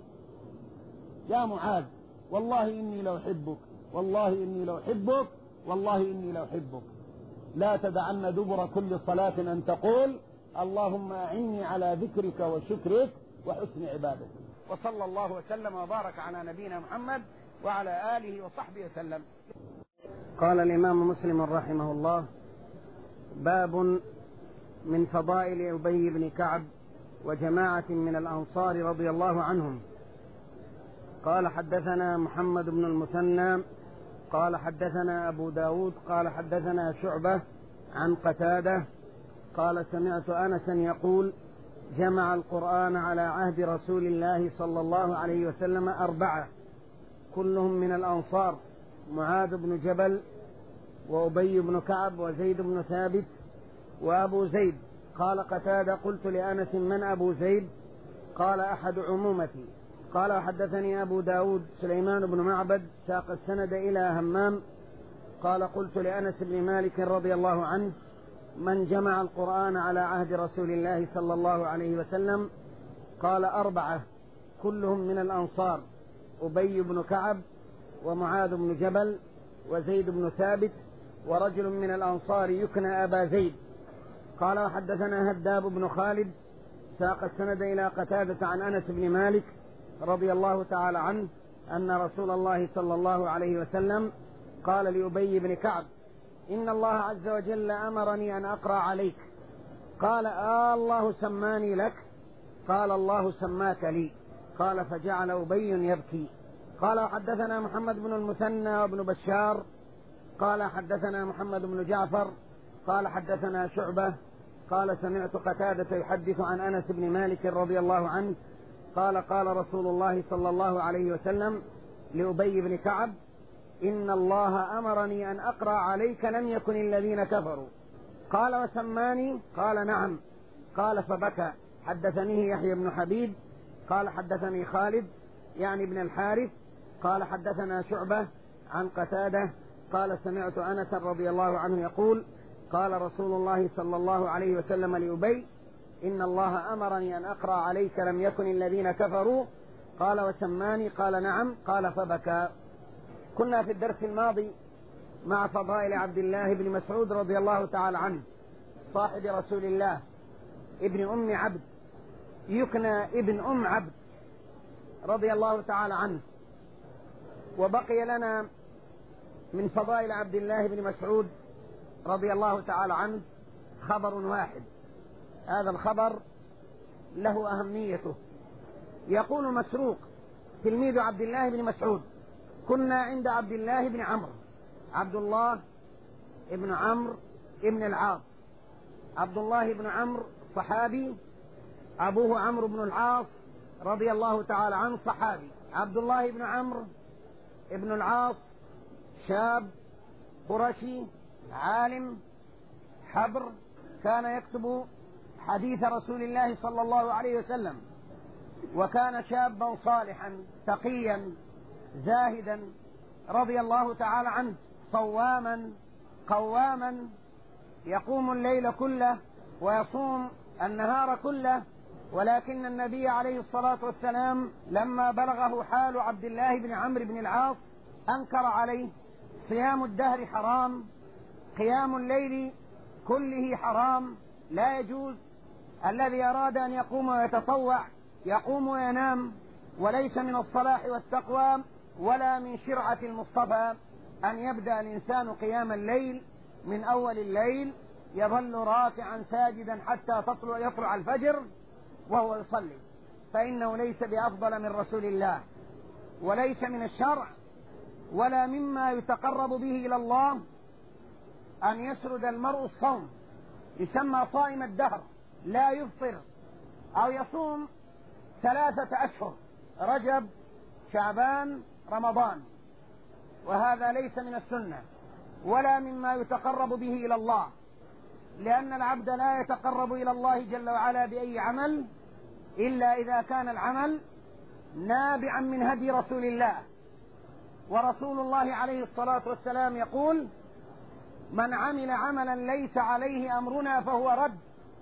يا معاذ والله إني لأحبك، والله إني لأحبك، والله إني لأحبك، لا تدعن دبر كل صلاة أن تقول اللهم أعني على ذكرك وشكرك وحسن عبادتك. وصلى الله وسلم وبارك على نبينا محمد وعلى آله وصحبه وسلم. قال الإمام مسلم رحمه الله: باب من فضائل أبي بن كعب وجماعة من الأنصار رضي الله عنهم. قال: حدثنا محمد بن المثنى قال حدثنا أبو داود قال حدثنا شعبة عن قتادة قال: سمعت أنسا يقول: جمع القرآن على عهد رسول الله صلى الله عليه وسلم أربعة كلهم من الأنصار: معاذ بن جبل وأبي بن كعب وزيد بن ثابت وأبو زيد. قال قتادة: قلت لأنس: من أبو زيد؟ قال: أحد عمومتي. قال: حدثني أبو داود سليمان بن معبد ساق السند إلى همام قال: قلت لأنس بن مالك رضي الله عنه: من جمع القرآن على عهد رسول الله صلى الله عليه وسلم؟ قال: أربعة كلهم من الأنصار: أبي بن كعب ومعاذ بن جبل وزيد بن ثابت ورجل من الأنصار يكنى أبا زيد. قال: وحدثنا هداب بن خالد ساق السند إلى قتادة عن أنس بن مالك رضي الله تعالى عنه أن رسول الله صلى الله عليه وسلم قال لأبي بن كعب: إن الله عز وجل أمرني أن أقرأ عليك. قال: آه الله سماني لك؟ قال: الله سماك لي. قال: فجعل أبي يبكي. قال: وحدثنا محمد بن المثنى وابن بشار قال حدثنا محمد بن جعفر قال حدثنا شعبة قال: سمعت قتادة يحدث عن أنس بن مالك رضي الله عنه قال: قال رسول الله صلى الله عليه وسلم لأبي بن كعب: إن الله أمرني أن أقرأ عليك لم يكن الذين كفروا. قال: وسماني؟ قال: نعم. قال: فبكى. حدثنيه يحيى بن حبيب قال حدثني خالد يعني ابن الحارث قال حدثنا شعبة عن قتادة قال: سمعت أنس رضي الله عنه يقول: قال رسول الله صلى الله عليه وسلم لأبي: إن الله أمرني أن أقرأ عليك لم يكن الذين كفروا. قال: وسماني؟ قال: نعم. قال: فبكى. كنا في الدرس الماضي مع فضائل عبد الله بن مسعود رضي الله تعالى عنه صاحب رسول الله ابن أم عبد يكنى ابن أم عبد رضي الله تعالى عنه. وبقي لنا من فضائل عبد الله بن مسعود رضي الله تعالى عنه خبر واحد، هذا الخبر له أهميته. يقول مسروق تلميذ عبد الله بن مسعود: كنا عند عبد الله بن عمرو، عبد الله بن عمرو بن العاص. عبد الله بن عمرو صحابي، أبوه عمرو بن العاص رضي الله تعالى عنه صحابي. عبد الله بن عمرو بن العاص شاب قرشي عالم حبر، كان يكتب حديث رسول الله صلى الله عليه وسلم، وكان شابا صالحا تقيا زاهدا رضي الله تعالى عنه، صواما قواما، يقوم الليل كله ويصوم النهار كله. ولكن النبي عليه الصلاة والسلام لما بلغه حال عبد الله بن عمرو بن العاص أنكر عليه: صيام الدهر حرام، قيام الليل كله حرام، لا يجوز. الذي أراد أن يقوم ويتطوع يقوم وينام، وليس من الصلاح والتقوى ولا من شرعة المصطفى أن يبدأ الإنسان قيام الليل من أول الليل يظل راكعا ساجدا حتى تطلع يطلع الفجر وهو يصلي، فإنه ليس بأفضل من رسول الله، وليس من الشرع، ولا مما يتقرب به إلى الله، أن يسرد المرء الصوم، يسمى صائم الدهر، لا يفطر، أو يصوم ثلاثة أشهر: رجب، شعبان، رمضان. وهذا ليس من السنة ولا مما يتقرب به إلى الله، لأن العبد لا يتقرب إلى الله جل وعلا بأي عمل إلا إذا كان العمل نابعا من هدي رسول الله. ورسول الله عليه الصلاة والسلام يقول: من عمل عملا ليس عليه أمرنا فهو رد.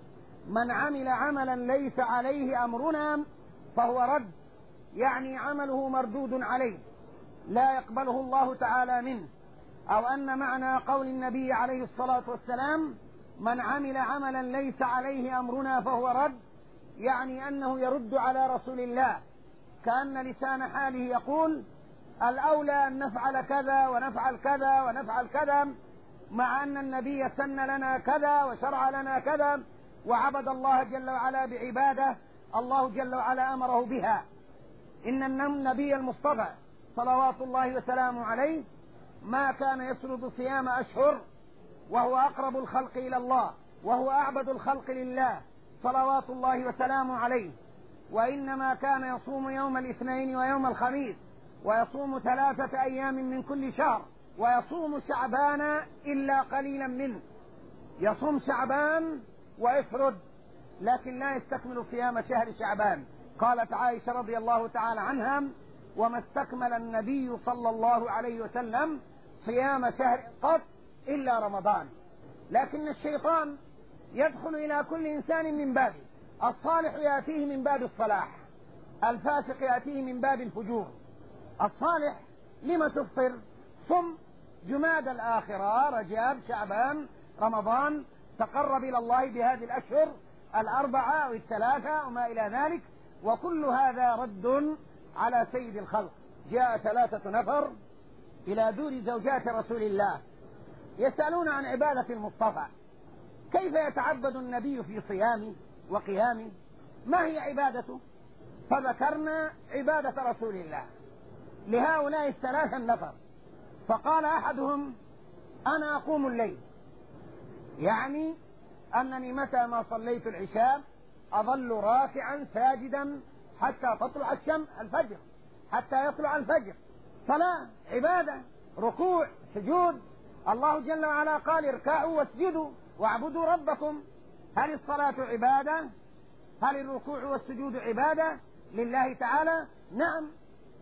من عمل عملا ليس عليه أمرنا فهو رد، يعني عمله مردود عليه، لا يقبله الله تعالى منه. أو أن معنى قول النبي عليه الصلاة والسلام: من عمل عملا ليس عليه أمرنا فهو رد، يعني أنه يرد على رسول الله، كأن لسان حاله يقول: الأولى أن نفعل كذا ونفعل كذا ونفعل كذا، مع أن النبي سن لنا كذا وشرع لنا كذا وعبد الله جل وعلا بعبادة الله جل وعلا أمره بها. إن النبي المصطفى صلوات الله وسلامه عليه ما كان يسرد صيام أشهر وهو أقرب الخلق إلى الله وهو أعبد الخلق لله صلوات الله وسلامه عليه، وإنما كان يصوم يوم الاثنين ويوم الخميس، ويصوم ثلاثة أيام من كل شهر، ويصوم شعبان إلا قليلا منه. يصوم شعبان ويفرد، لكن لا يستكمل صيام شهر شعبان. قالت عائشة رضي الله تعالى عنها: وما استكمل النبي صلى الله عليه وسلم صيام شهر قط إلا رمضان. لكن الشيطان يدخل إلى كل إنسان من بابه، الصالح يأتيه من باب الصلاح، الفاسق يأتيه من باب الفجور. الصالح: لما تفطر؟ صم جماد الآخرة، رجب، شعبان، رمضان، تقرب إلى الله بهذه الأشهر الأربعة أو الثلاثة وما إلى ذلك. وكل هذا رد على سيد الخلق. جاء ثلاثة نفر إلى دور زوجات رسول الله يسألون عن عبادة المصطفى: كيف يتعبد النبي في صيامه وقيامه؟ ما هي عبادته؟ فذكرنا عبادة رسول الله لهؤلاء الثلاثة النفر. فقال أحدهم: أنا أقوم الليل، يعني أنني متى ما صليت العشاء أظل راكعا ساجدا حتى تطلع الشمس الفجر، حتى يطلع الفجر. صلاة، عبادة، ركوع، سجود. الله جل وعلا قال: اركعوا واسجدوا واعبدوا ربكم. هل الصلاة عبادة؟ هل الركوع والسجود عبادة لله تعالى؟ نعم.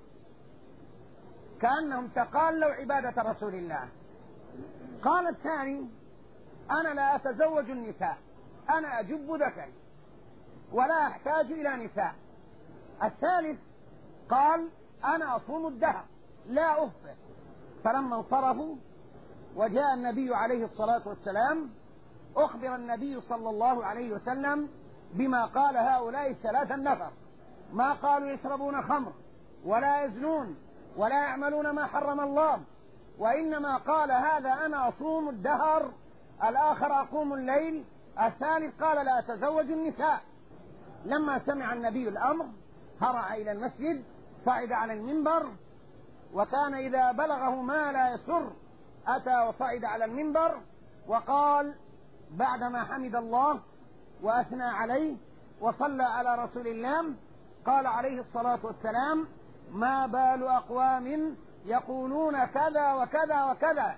كأنهم تقالوا عبادة رسول الله. قال الثاني: أنا لا أتزوج النساء، أنا أجب ذكري ولا أحتاج إلى نساء. الثالث قال: أنا أصوم الدهر لا أفطر. فلما انصرفوا وجاء النبي عليه الصلاة والسلام أخبر النبي صلى الله عليه وسلم بما قال هؤلاء الثلاثة النفر. ما قالوا يشربون خمر ولا يزنون ولا يعملون ما حرم الله، وإنما قال: هذا أنا أصوم الدهر، الآخر أقوم الليل، الثالث قال: لا أتزوج النساء. لما سمع النبي الأمر هرع إلى المسجد، صعد على المنبر، وكان إذا بلغه ما لا يسر أتى وصعد على المنبر وقال بعدما حمد الله وأثنى عليه وصلى على رسول الله، قال عليه الصلاة والسلام: ما بال أقوام يقولون كذا وكذا وكذا،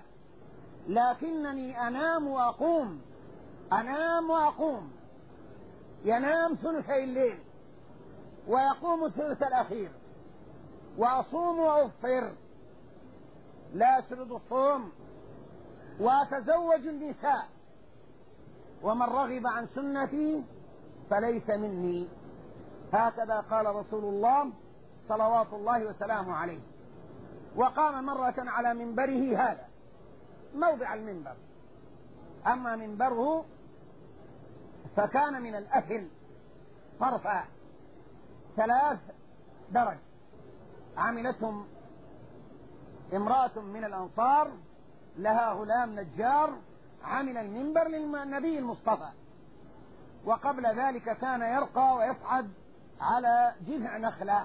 لكنني أنام وأقوم، أنام وأقوم. ينام ثلثي الليل ويقوم الثلث الأخير، وأصوم وأفطر، لا أسرد الصوم، وأتزوج النساء، ومن رغب عن سنتي فليس مني. هكذا قال رسول الله صلوات الله وسلامه عليه. وقام مرة على منبره هذا، موضع المنبر، أما منبره فكان من الأثل طرفا ثلاث درج، عملتهم امرأة من الأنصار لها غلام نجار، عمل المنبر للنبي المصطفى. وقبل ذلك كان يرقى ويصعد على جذع نخلة.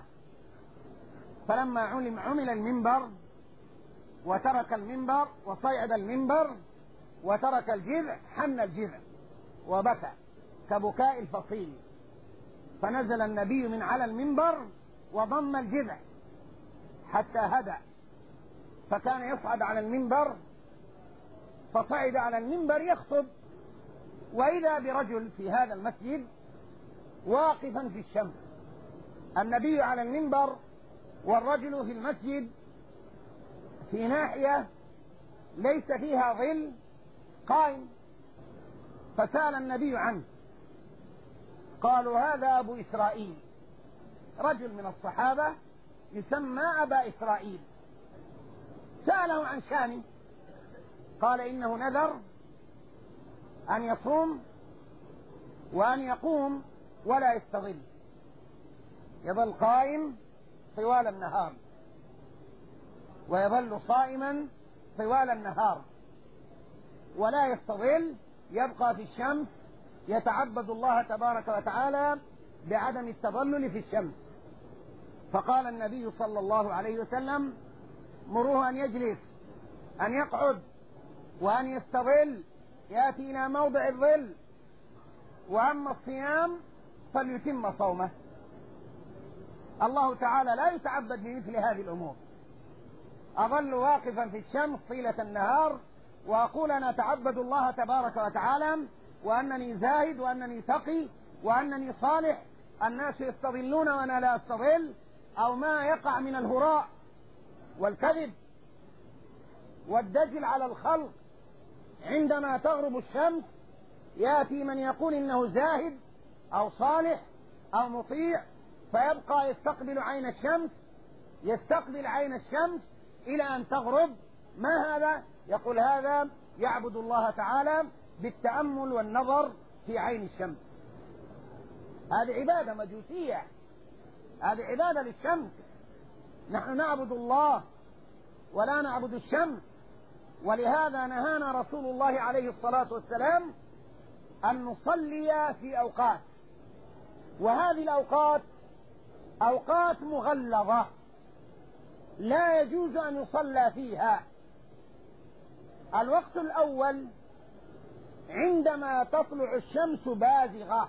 فلما علم عمل المنبر وترك المنبر وصعد المنبر وترك الجذع حن الجذع وبكى كبكاء الفصيل، فنزل النبي من على المنبر وضم الجذع حتى هدأ، فكان يصعد على المنبر، فصعد على المنبر يخطب، وإذا برجل في هذا المسجد واقفا في الشمس، النبي على المنبر والرجل في المسجد في ناحية ليس فيها ظل قائم، فسأل النبي عنه، قالوا هذا أبو إسرائيل، رجل من الصحابة يسمى أبا إسرائيل، سأله عن شانه، قال إنه نذر أن يصوم وأن يقوم ولا يستظل، يظل قائم طوال النهار ويظل صائما طوال النهار ولا يستظل، يبقى في الشمس يتعبد الله تبارك وتعالى بعدم التظلل في الشمس. فقال النبي صلى الله عليه وسلم مروه أن يجلس، أن يقعد، وأن يستظل، يأتي إلى موضع الظل، وأما الصيام فليتم صومه. الله تعالى لا يتعبد بمثل هذه الأمور، أظل واقفا في الشمس طيلة النهار وأقول أنا أتعبد الله تبارك وتعالى وأنني زاهد وأنني تقي وأنني صالح، الناس يستظلون وأنا لا أستظل، أو ما يقع من الهراء والكذب والدجل على الخلق عندما تغرب الشمس، يأتي من يقول إنه زاهد أو صالح أو مطيع، فيبقى يستقبل عين الشمس يستقبل عين الشمس إلى أن تغرب. ما هذا؟ يقول هذا يعبد الله تعالى بالتأمل والنظر في عين الشمس. هذه عبادة مجوسية، هذه عبادة للشمس. نحن نعبد الله ولا نعبد الشمس، ولهذا نهانا رسول الله عليه الصلاة والسلام أن نصلي في أوقات، وهذه الأوقات أوقات مغلظة لا يجوز أن يصلى فيها. الوقت الأول عندما تطلع الشمس بازغة،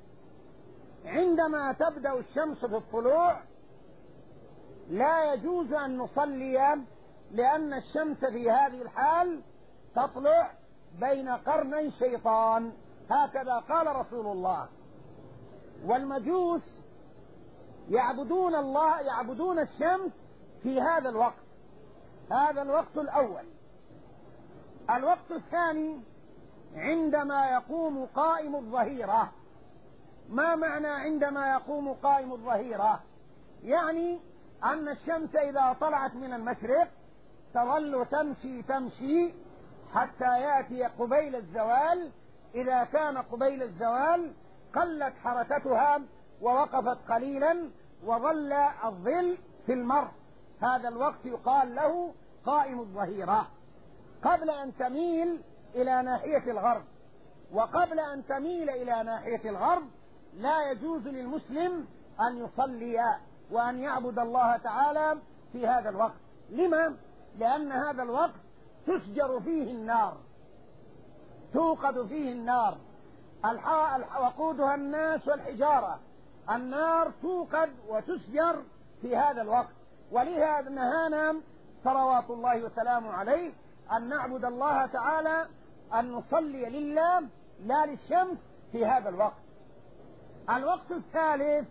عندما تبدأ الشمس في الطلوع لا يجوز أن نصلي، لأن الشمس في هذه الحال تطلع بين قرني شيطان، هكذا قال رسول الله. والمجوس يعبدون الله يعبدون الشمس في هذا الوقت، هذا الوقت الأول. الوقت الثاني عندما يقوم قائم الظهيرة. ما معنى عندما يقوم قائم الظهيرة؟ يعني أن الشمس إذا طلعت من المشرق تظل تمشي تمشي حتى يأتي قبيل الزوال. إذا كان قبيل الزوال قلت حركتها ووقفت قليلا وظل الظل في المر، هذا الوقت يقال له قائم الظهيرة، قبل أن تميل إلى ناحية الغرب. وقبل أن تميل إلى ناحية الغرب لا يجوز للمسلم أن يصلي وأن يعبد الله تعالى في هذا الوقت. لما؟ لأن هذا الوقت تشجر فيه النار، توقد فيه النار، وقودها الناس والحجارة. النار توقد وتشجر في هذا الوقت، ولهذا نهانا صلوات الله وسلامه عليه أن نعبد الله تعالى، أن نصلي لله لا للشمس في هذا الوقت. الوقت الثالث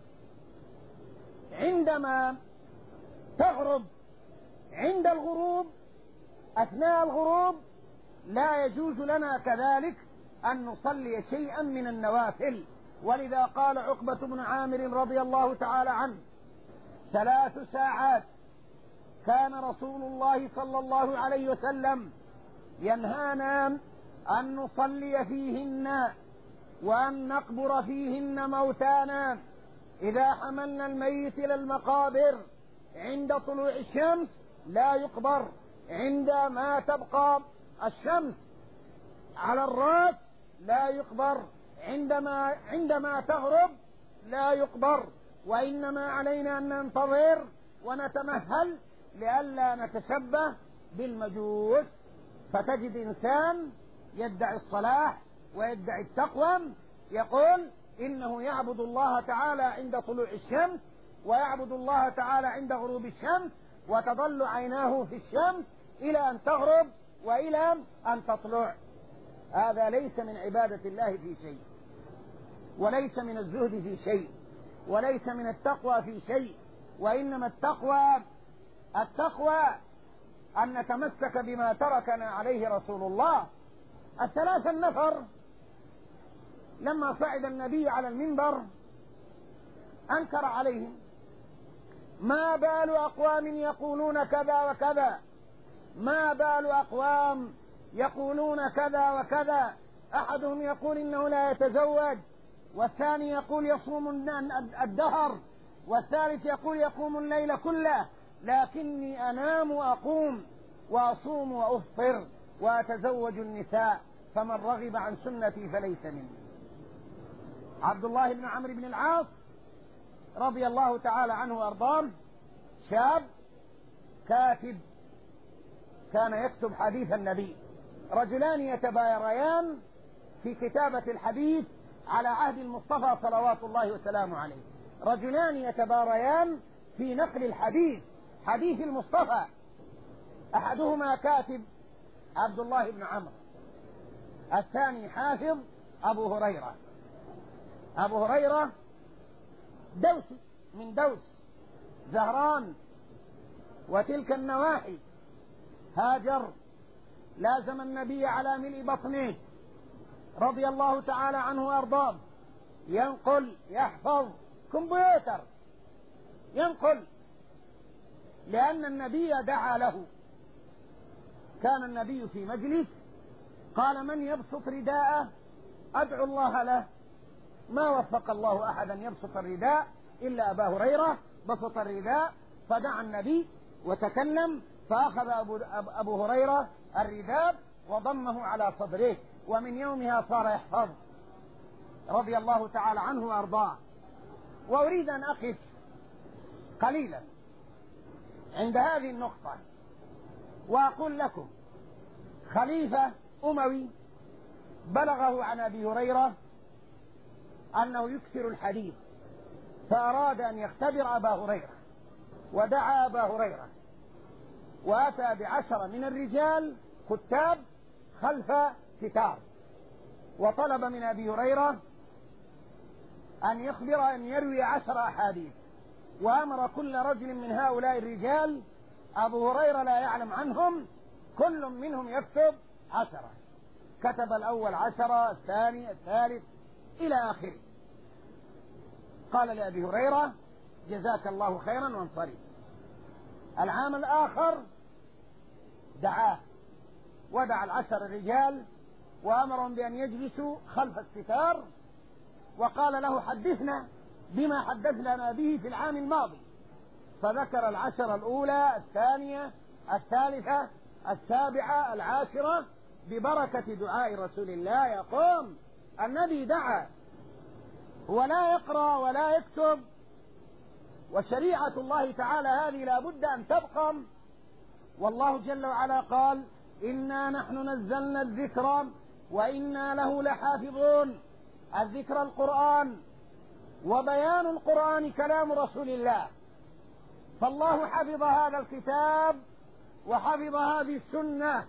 عندما تغرب، عند الغروب، أثناء الغروب لا يجوز لنا كذلك أن نصلي شيئا من النوافل. ولذا قال عقبة بن عامر رضي الله تعالى عنه: ثلاث ساعات كان رسول الله صلى الله عليه وسلم ينهانا أن نصلي فيهن وأن نقبر فيهن موتانا. إذا حملنا الميت إلى المقابر عند طلوع الشمس لا يقبر، عندما تبقى الشمس على الرأس لا يقبر، عندما عندما تغرب لا يقبر، وإنما علينا أن ننتظر ونتمهل لئلا نتشبه بالمجوس. فتجد إنسان يدعي الصلاح ويدعي التقوى يقول إنه يعبد الله تعالى عند طلوع الشمس، ويعبد الله تعالى عند غروب الشمس، وتظل عيناه في الشمس إلى أن تغرب وإلى أن تطلع. هذا ليس من عبادة الله في شيء، وليس من الزهد في شيء، وليس من التقوى في شيء. وإنما التقوى التقوى أن نتمسك بما تركنا عليه رسول الله. الثلاثة النفر لما صعد النبي على المنبر أنكر عليهم: ما بال أقوام يقولون كذا وكذا، ما بال أقوام يقولون كذا وكذا، أحدهم يقول إنه لا يتزوج، والثاني يقول يصوم الدهر، والثالث يقول يقوم الليل كله، لكني أنام وأقوم وأصوم وأفطر وأتزوج النساء، فمن رغب عن سنتي فليس مني. عبد الله بن عمرو بن العاص رضي الله تعالى عنه وأرضاه شاب كاتب كان يكتب حديث النبي، رجلان يتبايريان في كتابة الحديث على عهد المصطفى صلوات الله وسلامه عليه، رجلان يتباريان في نقل الحديث، حديث المصطفى. أحدهما كاتب عبد الله بن عمرو، الثاني حافظ أبو هريرة. أبو هريرة دوسي من دوس زهران وتلك النواحي، هاجر لازم النبي على ملء بطنه رضي الله تعالى عنه وأرضاه، ينقل يحفظ كمبيوتر ينقل، لأن النبي دعا له. كان النبي في مجلس قال: من يبسط رداءه أدعو الله له. ما وفق الله أحدا يبسط الرداء إلا أبا هريرة، بسط الرداء فدعا النبي وتكلم، فأخذ أبو, أبو هريرة الرداء وضمه على صدره، ومن يومها صار يحفظ رضي الله تعالى عنه وأرضاه. وأريد أن أقف قليلا عند هذه النقطة وأقول لكم: خليفة أموي بلغه عن أبي هريرة أنه يكثر الحديث، فأراد أن يختبر أبا هريرة، ودعا أبا هريرة، وأتى بعشرة من الرجال كتاب خلف ستار، وطلب من أبي هريرة أن يخبر أن يروي عشر أحاديث، وأمر كل رجل من هؤلاء الرجال أبو هريرة لا يعلم عنهم، كل منهم يكتب عشرة. كتب الأول عشرة، الثاني، الثالث، إلى آخره. قال لأبي هريرة: جزاك الله خيرا وانصرف. العام الآخر دعاه ودعا العشر الرجال وأمرهم بأن يجلسوا خلف الستار، وقال له: حدثنا بما حدثنا به في العام الماضي. فذكر العشر الأولى، الثانية، الثالثة، السابعة، العاشرة، ببركة دعاء رسول الله. يقوم النبي دعا ولا يقرأ ولا يكتب، وشريعة الله تعالى هذه لا بد أن تبقى. والله جل وعلا قال: إنا نحن نزلنا الذكر وإنا له لحافظون. الذكر القرآن، وبيان القرآن كلام رسول الله، فالله حفظ هذا الكتاب وحفظ هذه السنة.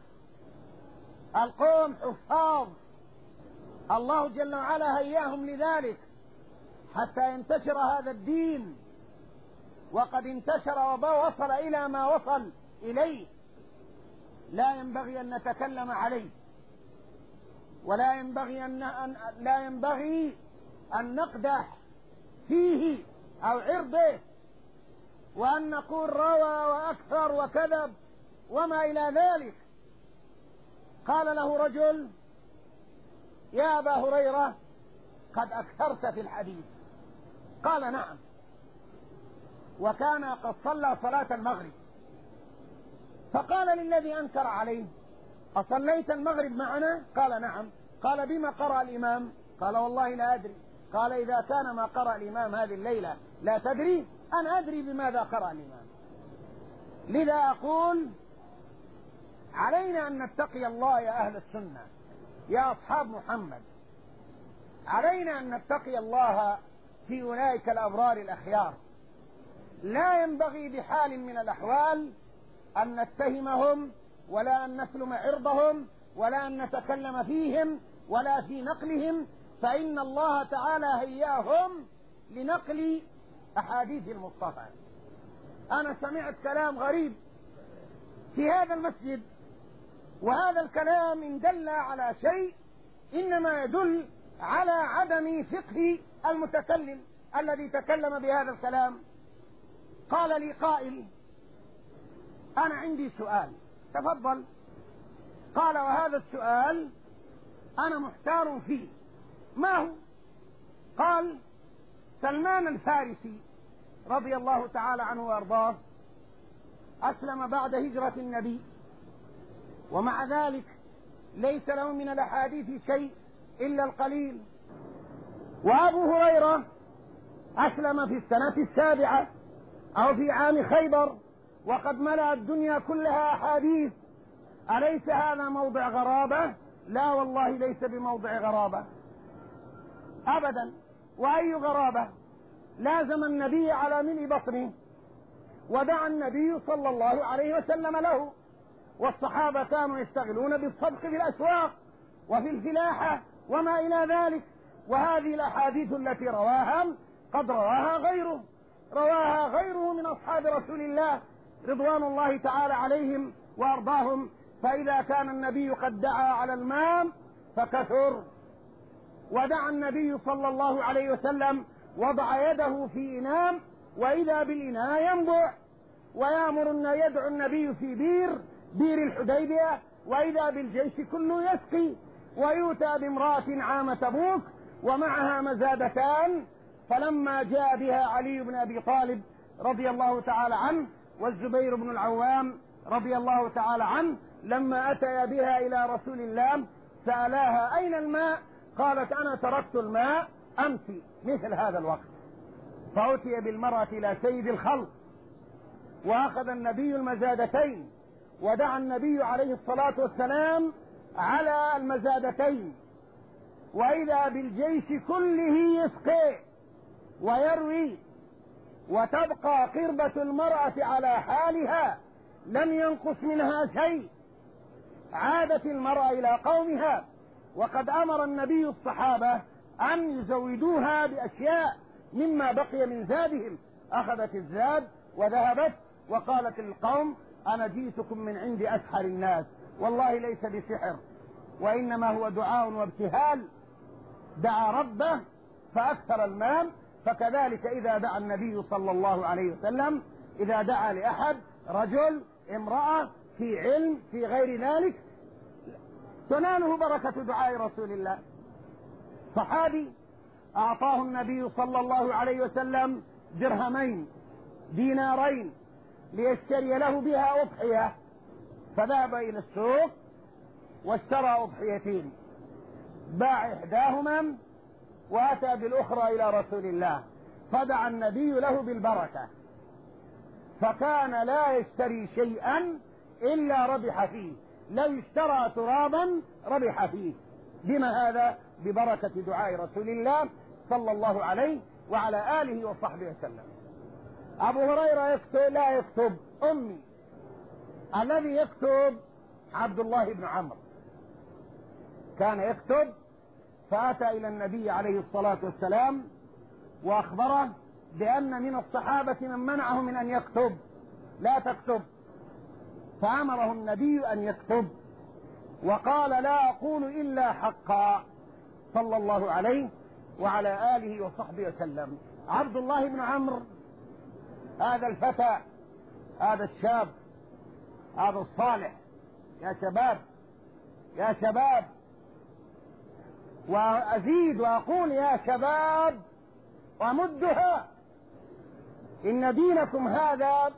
القوم حفاظ، الله جل وعلا هياهم لذلك حتى ينتشر هذا الدين، وقد انتشر ووصل إلى ما وصل إليه. لا ينبغي أن نتكلم عليه، ولا ينبغي أن لا ينبغي أن نقدح فيه أو عرضه، وأن نقول روى وأكثر وكذب وما إلى ذلك. قال له رجل: يا أبا هريرة، قد أكثرت في الحديث. قال: نعم. وكان قد صلى صلاة المغرب، فقال للذي أنكر عليه: أصليت المغرب معنا؟ قال: نعم. قال: بما قرأ الإمام؟ قال: والله لا أدري. قال: إذا كان ما قرأ الإمام هذه الليلة لا تدري، أنا أدري بماذا قرأ الإمام. لذا أقول: علينا أن نتقي الله يا أهل السنة، يا أصحاب محمد علينا أن نتقي الله في أولئك الأبرار الأخيار، لا ينبغي بحال من الأحوال أن نتهمهم ولا أن نسلم عرضهم ولا أن نتكلم فيهم ولا في نقلهم، فإن الله تعالى هياهم لنقل أحاديث المصطفى. أنا سمعت كلام غريب في هذا المسجد، وهذا الكلام إن دل على شيء إنما يدل على عدم فقه المتكلم الذي تكلم بهذا الكلام. قال لي قائل: أنا عندي سؤال. تفضل. قال: وهذا السؤال أنا محتار فيه. ما هو؟ قال: سلمان الفارسي رضي الله تعالى عنه وأرضاه أسلم بعد هجرة النبي، ومع ذلك ليس له من الأحاديث شيء إلا القليل. وأبو هريرة أسلم في السنة السابعة أو في عام خيبر وقد ملأ الدنيا كلها أحاديث. أليس هذا موضع غرابة؟ لا والله ليس بموضع غرابة أبدا. وأي غرابة؟ لازم النبي على ملء بطنه، ودعا النبي صلى الله عليه وسلم له، والصحابة كانوا يشتغلون بالصدق في الأسواق وفي الفلاحة وما إلى ذلك. وهذه الأحاديث التي رواها قد رواها غيره رواها غيره من أصحاب رسول الله رضوان الله تعالى عليهم وأرضاهم. فإذا كان النبي قد دعا على الماء فكثر، ودعا النبي صلى الله عليه وسلم وضع يده في إناء وإذا بالإناء ينبع، ويأمر أن يدعو النبي في بير بير الحديبية وإذا بالجيش كله يسقي، ويؤتى بامرأة عام تبوك ومعها مزادتان، فلما جاء بها علي بن أبي طالب رضي الله تعالى عنه والزبير بن العوام رضي الله تعالى عنه لما أتيا بها إلى رسول الله سألاها: أين الماء؟ قالت: أنا تركت الماء أمس مثل هذا الوقت. فأتي بالمرأة إلى سيد الخلق وأخذ النبي المزادتين، ودعا النبي عليه الصلاة والسلام على المزادتين، وإذا بالجيش كله يسقي ويروي، وتبقى قربة المرأة على حالها لم ينقص منها شيء. عادت المرأة إلى قومها، وقد أمر النبي الصحابة أن يزودوها بأشياء مما بقي من زادهم. أخذت الزاد وذهبت وقالت للقوم: أنا جئتكم من عند أسحر الناس، والله ليس بسحر وإنما هو دعاء وابتهال. دعا ربه فأكثر الماء. فكذلك إذا دعا النبي صلى الله عليه وسلم، إذا دعا لأحد رجل امرأة في علم في غير ذلك تناله بركة دعاء رسول الله. صحابي أعطاه النبي صلى الله عليه وسلم درهمين دينارين ليشتري له بها أضحية، فذهب إلى السوق واشترى أضحيتين، باع إحداهما وأتى بالأخرى إلى رسول الله، فدعا النبي له بالبركة، فكان لا يشتري شيئا إلا ربح فيه، لو اشترى ترابا ربح فيه. بما هذا؟ ببركة دعاء رسول الله صلى الله عليه وعلى آله وصحبه وسلم. أبو هريرة يكتب لا يكتب أمي، الذي يكتب عبد الله بن عمرو كان يكتب، فأتى إلى النبي عليه الصلاة والسلام وأخبره بأن من الصحابة من منعه من أن يكتب، لا تكتب، فأمره النبي أن يكتب وقال: لا أقول إلا حقا، صلى الله عليه وعلى آله وصحبه وسلم. عبد الله بن عمرو هذا الفتى، هذا الشاب، هذا الصالح، يا شباب يا شباب، وأزيد وأقول يا شباب ومدها، إن دينكم هذا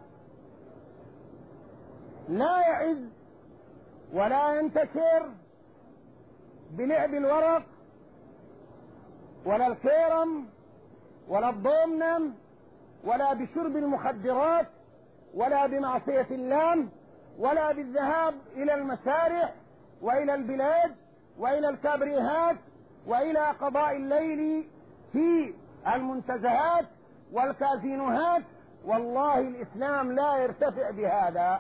لا يعز ولا ينتشر بلعب الورق ولا الكيرم ولا الضمنم ولا بشرب المخدرات ولا بمعصية الله ولا بالذهاب إلى المسارح وإلى البلاد وإلى الكابريهات وإلى قضاء الليل في المنتزهات والكازينوهات. والله الإسلام لا يرتفع بهذا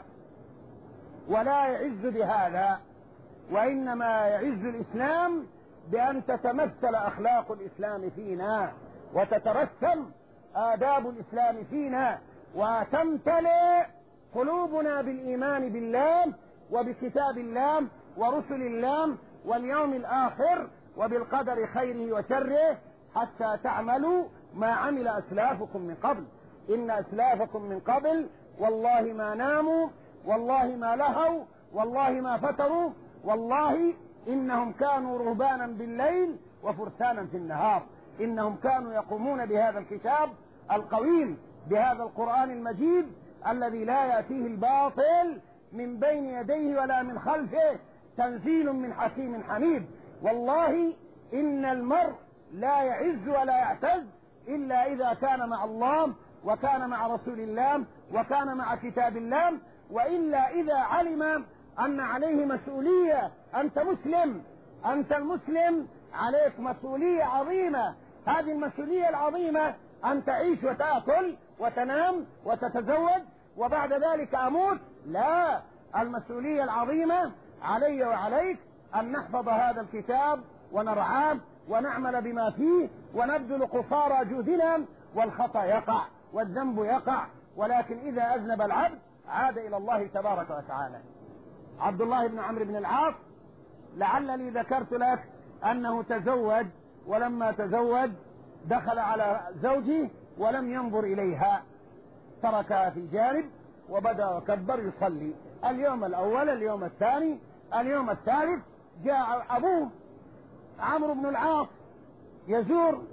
ولا يعز بهذا، وإنما يعز الإسلام بأن تتمثل أخلاق الإسلام فينا وتترسم آداب الإسلام فينا وتمتلئ قلوبنا بالإيمان بالله وبكتاب الله ورسل الله واليوم الآخر وبالقدر خيره وشره، حتى تعملوا ما عمل أسلافكم من قبل. إن أسلافكم من قبل والله ما ناموا، والله ما لهوا، والله ما فتروا، والله إنهم كانوا رهبانا بالليل وفرسانا في النهار. إنهم كانوا يقومون بهذا الكتاب القويم، بهذا القرآن المجيد الذي لا يأتيه الباطل من بين يديه ولا من خلفه، تنزيل من حكيم حميد. والله إن المرء لا يعز ولا يعتز إلا إذا كان مع الله وكان مع رسول الله وكان مع كتاب الله، وإلا إذا علم أن عليه مسؤولية. أنت مسلم، أنت المسلم عليك مسؤولية عظيمة. هذه المسؤولية العظيمة أن تعيش وتأكل وتنام وتتزوج وبعد ذلك أموت؟ لا، المسؤولية العظيمة علي وعليك أن نحفظ هذا الكتاب ونرعاه ونعمل بما فيه ونبذل قصارى جهدنا. والخطأ يقع والذنب يقع، ولكن إذا أذنب العبد عاد إلى الله تبارك وتعالى. عبد الله بن عمرو بن العاص لعلني ذكرت لك أنه تزوج، ولما تزوج دخل على زوجه ولم ينظر إليها، تركها في جانب وبدأ وكبر يصلي. اليوم الأول، اليوم الثاني، اليوم الثالث، جاء أبوه عمرو بن العاص يزور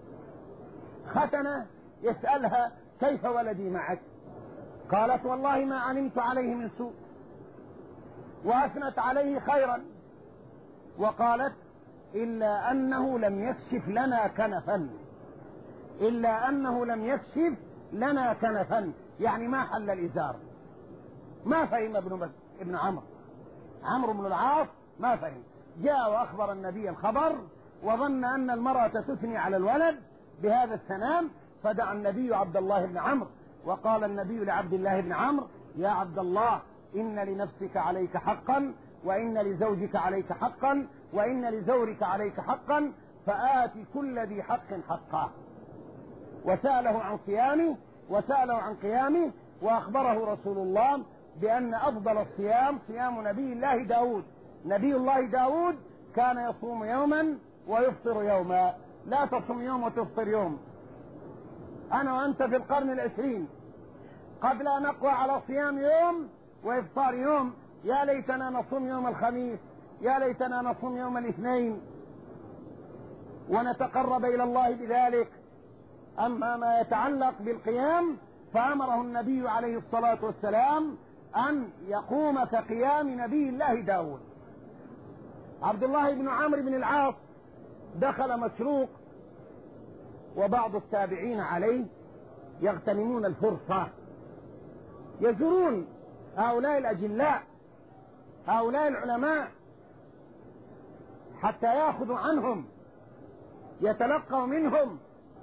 ختنة يسألها: كيف ولدي معك؟ قالت: والله ما علمت عليه من سوء، وأثنت عليه خيرا، وقالت: إلا أنه لم يكشف لنا كنفا، إلا أنه لم يكشف لنا كنفا، يعني ما حل الإزار. ما فهم ابن ابن عمرو عمرو بن العاص، ما فهم. جاء وأخبر النبي الخبر وظن أن المرأة تثني على الولد بهذا السلام، فدعا النبي عبد الله بن عمرو وقال النبي لعبد الله بن عمرو: يا عبد الله، إن لنفسك عليك حقا، وإن لزوجك عليك حقا، وإن لزورك عليك حقا، فآت كل ذي حق حقه. وسأله عن صيامه وسأله عن قيامه، وأخبره رسول الله بأن أفضل الصيام صيام نبي الله داود. نبي الله داود كان يصوم يوما ويفطر يوما، لا تصوم يوم وتفطر يوم. أنا وأنت في القرن العشرين قبل أن نقوى على صيام يوم وإفطار يوم. يا ليتنا نصوم يوم الخميس، يا ليتنا نصوم يوم الاثنين ونتقرب إلى الله بذلك. أما ما يتعلق بالقيام فأمره النبي عليه الصلاة والسلام أن يقوم كقيام نبي الله داود. عبد الله بن عمرو بن العاص دخل مسروق وبعض التابعين عليه يغتنمون الفرصة، يزورون هؤلاء الأجلاء، هؤلاء العلماء، حتى يأخذوا عنهم، يتلقوا منهم.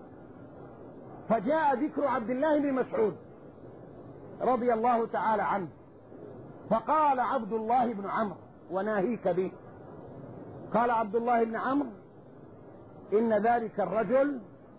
فجاء ذكر عبد الله بن مسعود رضي الله تعالى عنه، فقال عبد الله بن عمرو: وناهيك به. قال عبد الله بن عمرو: إن ذلك الرجل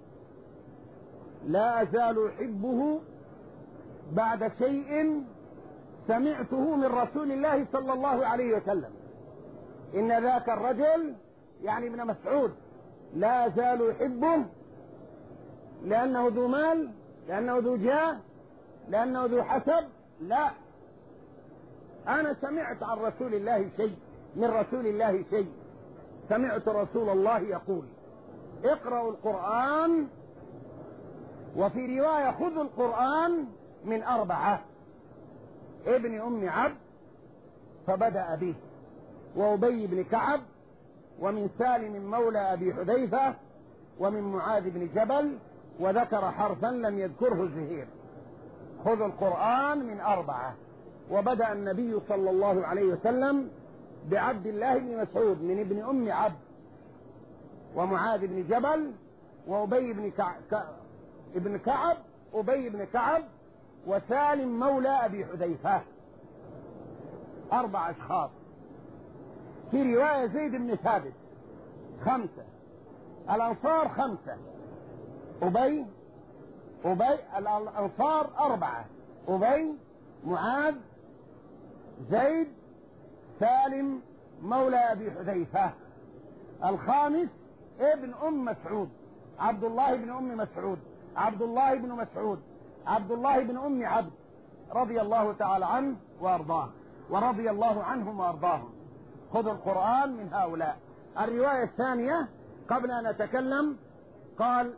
لا أزال أحبه بعد شيء سمعته من رسول الله صلى الله عليه وسلم. إن ذاك الرجل يعني ابن مسعود لا أزال أحبه لأنه ذو مال، لأنه ذو جاه، لأنه ذو حسب. لا، أنا سمعت عن رسول الله شيء، من رسول الله شيء. سمعت رسول الله يقول: اقرأوا القرآن، وفي رواية خذوا القرآن من أربعة: ابن أم عبد، فبدأ به، وأبي بن كعب، ومن سالم مولى أبي حذيفة، ومن معاذ بن جبل، وذكر حرفا لم يذكره الزهير. خذوا القرآن من أربعة. وبدأ النبي صلى الله عليه وسلم بعبد الله بن مسعود من ابن أم عبد ومعاذ بن جبل وأبي بن كعب ابن كعب أبي بن كعب وسالم مولى أبي حذيفة. أربع أشخاص. في رواية زيد بن ثابت خمسة. الأنصار خمسة. أبي أبي الأنصار أربعة: أبي، معاذ، زيد، سالم مولى أبي حذيفة. الخامس ابن أم مسعود، عبد الله بن أم مسعود، عبد الله بن مسعود، عبد الله بن أم عبد، رضي الله تعالى عنه وأرضاه، ورضي الله عنهم وأرضاهم. خذوا القرآن من هؤلاء. الرواية الثانية قبل أن نتكلم قال: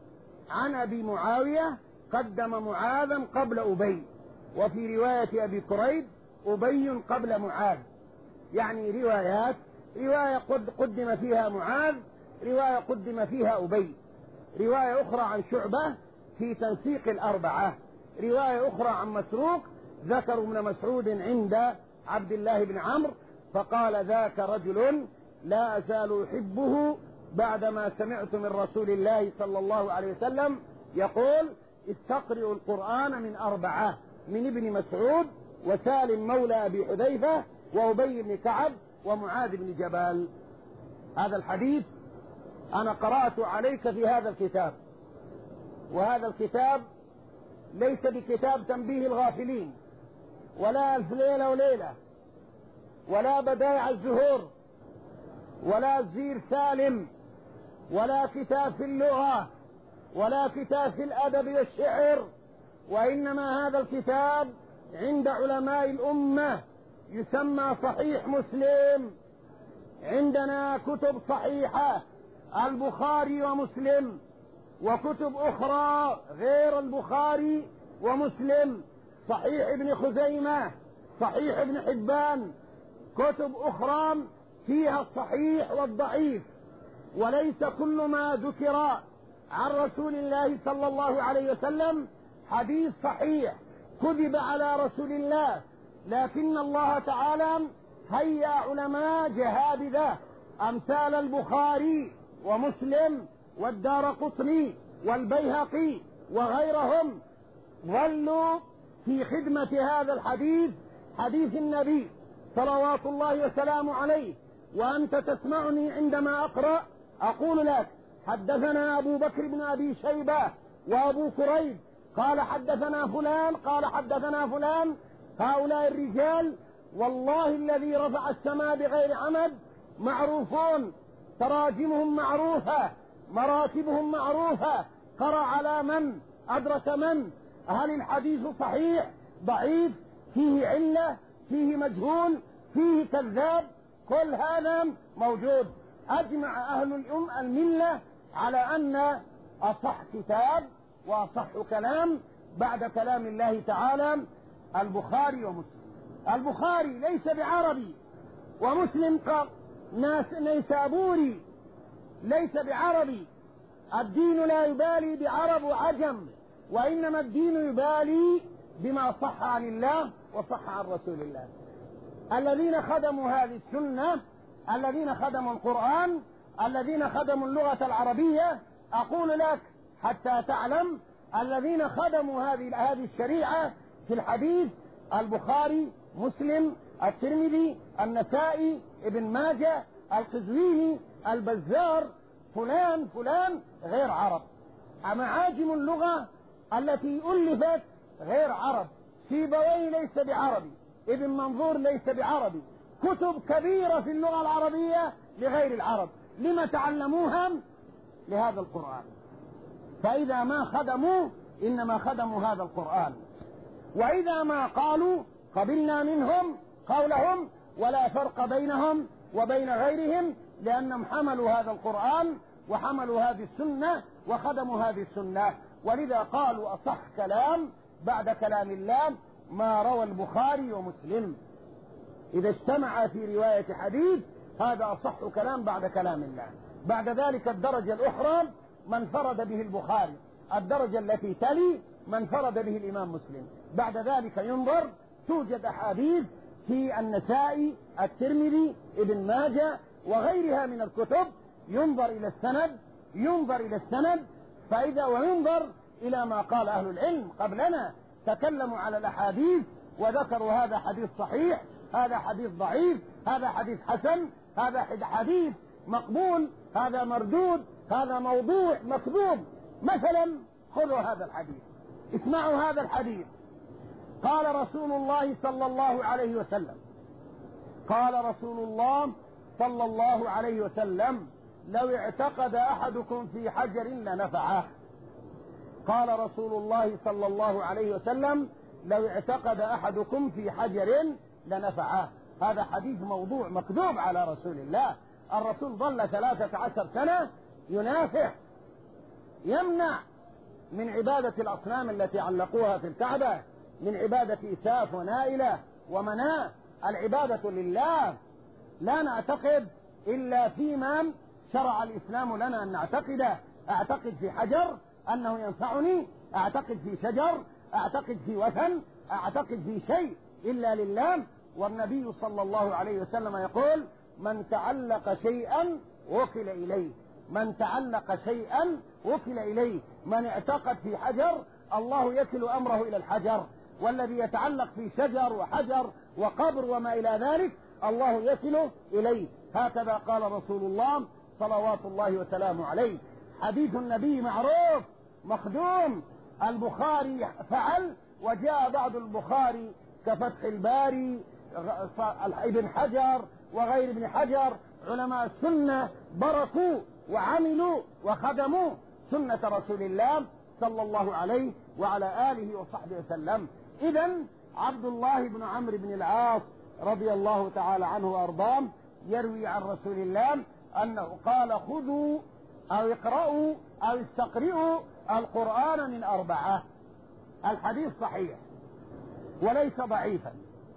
عن أبي معاوية قدم معاذا قبل أبي، وفي رواية أبي كريب أبي قبل معاذ. يعني روايات، رواية قد قدم فيها معاذ، رواية قدم فيها أبي، رواية أخرى عن شعبة في تنسيق الأربعة، رواية أخرى عن مسروق ذكر ابن مسعود عند عبد الله بن عمرو فقال: ذاك رجل لا أزال أحبه بعدما سمعت من رسول الله صلى الله عليه وسلم يقول: استقرئوا القرآن من أربعة، من ابن مسعود وسالم مولى أبي حذيفة وأبي بن كعب ومعاذ بن جبل. هذا الحديث أنا قرأت عليك في هذا الكتاب، وهذا الكتاب ليس بكتاب تنبيه الغافلين ولا ألف ليلة وليلة ولا بدائع الزهور ولا الزير سالم ولا كتاب في اللغة ولا كتاب في الأدب والشعر، وإنما هذا الكتاب عند علماء الأمة يسمى صحيح مسلم. عندنا كتب صحيحة، البخاري ومسلم، وكتب أخرى غير البخاري ومسلم، صحيح ابن خزيمة، صحيح ابن حبان، كتب أخرى فيها الصحيح والضعيف. وليس كل ما ذكر عن رسول الله صلى الله عليه وسلم حديث صحيح كذب على رسول الله، لكن الله تعالى هيأ علماء جهابذة أمثال البخاري ومسلم والدارقطني والبيهقي وغيرهم ظلوا في خدمة هذا الحديث، حديث النبي صلوات الله وسلامه عليه. وأنت تسمعني عندما أقرأ أقول لك: حدثنا أبو بكر بن أبي شيبة وأبو كريب قال حدثنا فلان قال حدثنا فلان. هؤلاء الرجال والله الذي رفع السماء بغير عمد معروفون، تراجمهم معروفة، مراتبهم معروفة، قرأ على من، أدرك من، هل الحديث صحيح ضعيف، فيه علة، فيه مجهول، فيه كذاب، كل هذا موجود. أجمع أهل الأم الملة على أن أصح كتاب وأصح كلام بعد كلام الله تعالى البخاري ومسلم. البخاري ليس بعربي، ومسلم ناس نيسابوري ليس بعربي. الدين لا يبالي بعرب وعجم، وإنما الدين يبالي بما صح عن الله وصح عن رسول الله. الذين خدموا هذه السنة، الذين خدموا القرآن، الذين خدموا اللغة العربية، أقول لك حتى تعلم الذين خدموا هذه هذه الشريعة في الحديث: البخاري، مسلم، الترمذي، النسائي، ابن ماجه، القزويني، البزار، فلان فلان غير عرب. معاجم اللغة التي ألفت غير عرب. سيبويه ليس بعربي، ابن منظور ليس بعربي، كتب كبيرة في اللغة العربية لغير العرب. لما تعلموها؟ لهذا القرآن. فإذا ما خدموا إنما خدموا هذا القرآن، وإذا ما قالوا قبلنا منهم قولهم، ولا فرق بينهم وبين غيرهم، لأنهم حملوا هذا القرآن وحملوا هذه السنة وخدموا هذه السنة. ولذا قالوا أصح كلام بعد كلام الله ما روى البخاري ومسلم. إذا اجتمع في رواية حديث هذا أصح كلام بعد كلام الله. بعد ذلك الدرجة الأخرى من فرد به البخاري، الدرجة التي تلي من فرد به الإمام مسلم. بعد ذلك ينظر، توجد أحاديث في النسائي، الترمذي، ابن ماجه وغيرها من الكتب، ينظر إلى السند ينظر إلى السند فإذا وينظر إلى ما قال أهل العلم قبلنا، تكلموا على الأحاديث وذكروا هذا حديث صحيح، هذا حديث ضعيف، هذا حديث حسن، هذا حديث مقبول، هذا مردود، هذا موضوع مكذوب. مثلا خذوا هذا الحديث، اسمعوا هذا الحديث. قال رسول الله صلى الله عليه وسلم قال رسول الله صلى الله عليه وسلم لو اعتقد أحدكم في حجر لنفعه. قال رسول الله صلى الله عليه وسلم لو اعتقد أحدكم في حجر لنفعه. هذا حديث موضوع مكذوب على رسول الله. الرسول ظل ثلاثة عشر سنة ينافح، يمنع من عبادة الأصنام التي علقوها في الكعبة، من عبادة إساف ونائلة ومناة. العبادة لله، لا نعتقد إلا فيما شرع الإسلام لنا أن نعتقده. أعتقد في حجر أنه ينفعني، أعتقد في شجر، أعتقد في وثن، أعتقد في شيء إلا لله. والنبي صلى الله عليه وسلم يقول من تعلق شيئا وكل إليه، من تعلق شيئا وكل إليه. من اعتقد في حجر الله يكل أمره إلى الحجر، والذي يتعلق في شجر وحجر وقبر وما إلى ذلك الله يكله إليه. هكذا قال رسول الله صلوات الله وسلامه عليه. حديث النبي معروف مخدوم. البخاري فعل، وجاء بعض البخاري كفتح الباري، ابن حجر وغير ابن حجر، علماء السنة بركوا وعملوا وخدموا سنة رسول الله صلى الله عليه وعلى آله وصحبه وسلم. إذن عبد الله بن عمرو بن العاص رضي الله تعالى عنه وأرضاه يروي عن رسول الله أنه قال خذوا أو اقرأوا أو استقرئوا القرآن من أربعة. الحديث صحيح وليس ضعيفا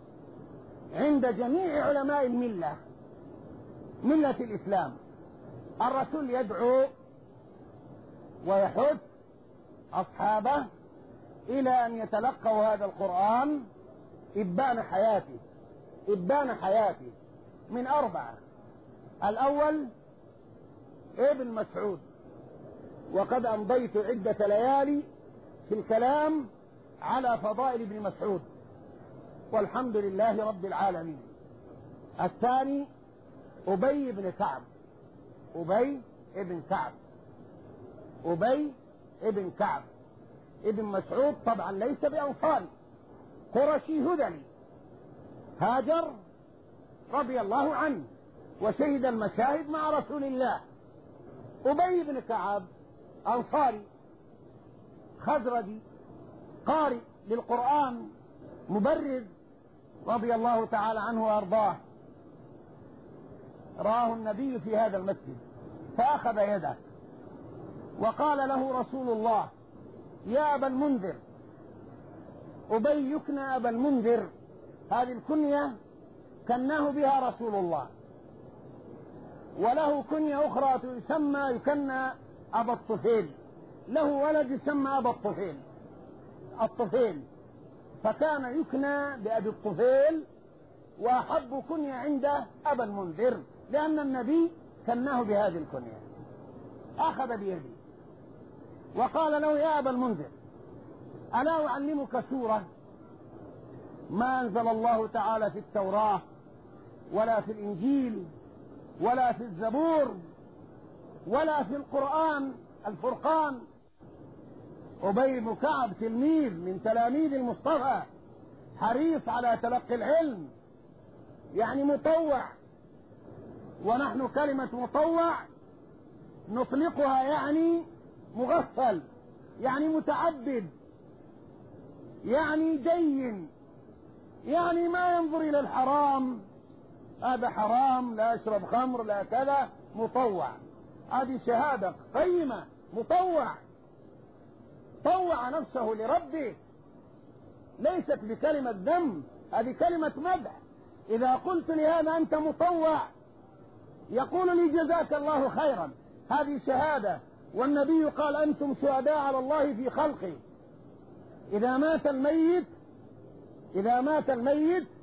عند جميع علماء الملة، ملة الإسلام. الرسول يدعو ويحث أصحابه إلى أن يتلقوا هذا القرآن إبان حياته إبان حياته من أربعة. الأول ابن مسعود، وقد أمضيت عدة ليالي في الكلام على فضائل ابن مسعود والحمد لله رب العالمين. الثاني أبي بن كعب أبي ابن كعب أبي ابن كعب ابن مسعود طبعا ليس بأنصاري، قرشي هذلي، هاجر رضي الله عنه وشهد المشاهد مع رسول الله. أبي بن كعب أنصاري خزرجي قارئ للقرآن مبرز رضي الله تعالى عنه وأرضاه. رآه النبي في هذا المسجد فأخذ يده وقال له رسول الله يا أبا المنذر. أبي يكنى أبا المنذر، هذه الكنية كناه بها رسول الله. وله كنية أخرى تسمى يكنى أبا الطفيل، له ولد يسمى أبا الطفيل الطفيل فكان يكنى بأبي الطفيل، وأحب كنية عنده أبا المنذر لأن النبي كناه بهذه الكنية. أخذ بيدي وقال له يا أبا المنذر ألا أعلمك سورة ما أنزل الله تعالى في التوراة ولا في الإنجيل ولا في الزبور ولا في القرآن الفرقان. أبي بن كعب تلميذ من تلاميذ المصطفى، حريص على تلقي العلم، يعني مطوع. ونحن كلمة مطوع نطلقها يعني مغفل، يعني متعبد، يعني دين، يعني ما ينظر إلى الحرام، هذا حرام، لا يشرب خمر، لا كذا، مطوع. هذه شهادة قيمة. مطوع طوع نفسه لربه، ليست بكلمة ذم، هذه كلمة مدح. إذا قلت لهذا أنت مطوع يقول لي جزاك الله خيرا، هذه شهادة. والنبي قال أنتم شهداء على الله في خلقه. إذا مات الميت إذا مات الميت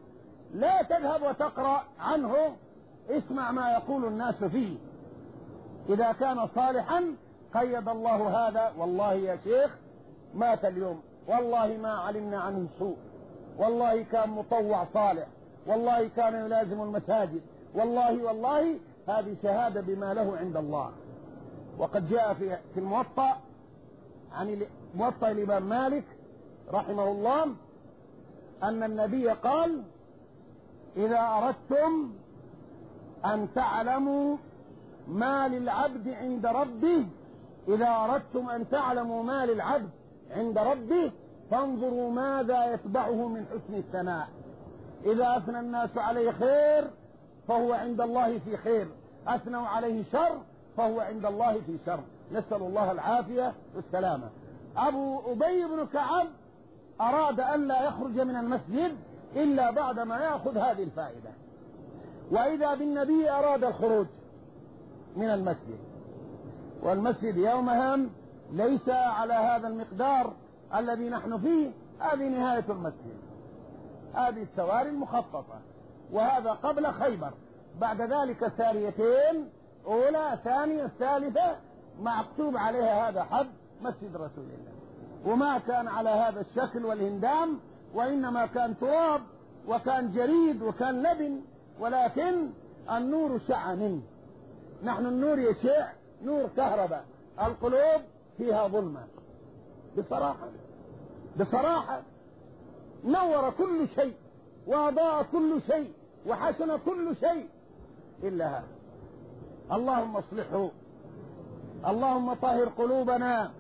لا تذهب وتقرأ عنه، اسمع ما يقول الناس فيه. إذا كان صالحا قيد الله هذا: والله يا شيخ مات اليوم، والله ما علمنا عنه سوء، والله كان مطوع صالح، والله كان يلازم المساجد، والله والله. هذه شهادة بما له عند الله. وقد جاء في في الموطأ عن موطأ الإمام مالك رحمه الله أن النبي قال: إذا أردتم أن تعلموا ما للعبد عند ربه إذا أردتم أن تعلموا ما للعبد عند ربه فانظروا ماذا يتبعه من حسن الثناء. إذا أثنى الناس عليه خير فهو عند الله في خير، أثنوا عليه شر فهو عند الله في شر. نسأل الله العافية والسلامة. أبو أبي بن كعب أراد أن لا يخرج من المسجد إلا بعدما يأخذ هذه الفائدة، وإذا بالنبي أراد الخروج من المسجد، والمسجد يومها ليس على هذا المقدار الذي نحن فيه. هذه نهاية المسجد، هذه السواري المخططة، وهذا قبل خيبر. بعد ذلك ساريتين، أولى ثانية ثالثة، مكتوب عليها هذا حد مسجد رسول الله. وما كان على هذا الشكل والهندام، وإنما كان تراب وكان جريد وكان لبن، ولكن النور شع منه. نحن النور يشع، نور كهرباء، القلوب فيها ظلمة. بصراحة بصراحة نور كل شيء وأضاء كل شيء وحسن كل شيء إلا هذا. اللهم اصلحه، اللهم طهر قلوبنا،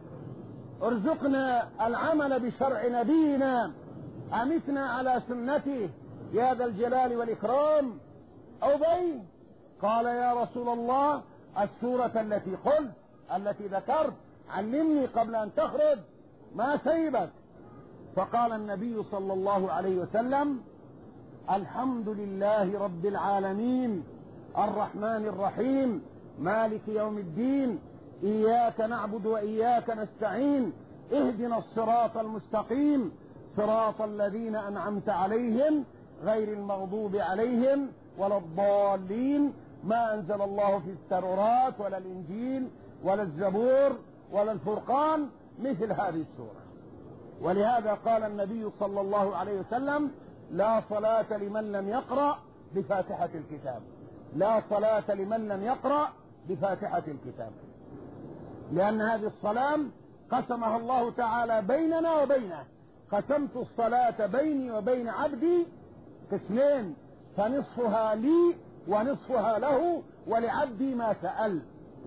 ارزقنا العمل بشرع نبينا، أمتنا على سنته يا ذا الجلال والإكرام. أبي قال: يا رسول الله، السورة التي قلت التي ذكرت علمني قبل أن تخرج، ما سيبك. فقال النبي صلى الله عليه وسلم: الحمد لله رب العالمين الرحمن الرحيم مالك يوم الدين إياك نعبد وإياك نستعين اهدنا الصراط المستقيم صراط الذين أنعمت عليهم غير المغضوب عليهم ولا الضالين. ما أنزل الله في التوراة ولا الإنجيل ولا الزبور ولا الفرقان مثل هذه السورة. ولهذا قال النبي صلى الله عليه وسلم: لا صلاة لمن لم يقرأ بفاتحة الكتاب، لا صلاة لمن لم يقرأ بفاتحة الكتاب. لأن هذه الصلاة قسمها الله تعالى بيننا وبينه. قسمت الصلاة بيني وبين عبدي قسمين، فنصفها لي ونصفها له ولعبدي ما سأل.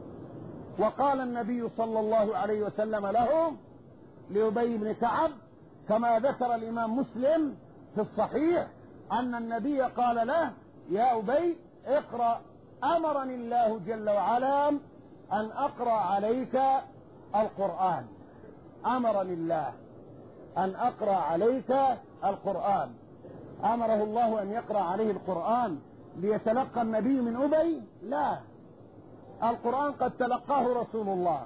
وقال النبي صلى الله عليه وسلم له لأبي بن كعب كما ذكر الإمام مسلم في الصحيح أن النبي قال له: يا أبي اقرأ، أمرني الله جل وعلا أن أقرأ عليك القرآن، أمرني الله أن أقرأ عليك القرآن. أمره الله أن يقرأ عليه القرآن ليتلقى النبي من أبي؟ لا، القرآن قد تلقاه رسول الله.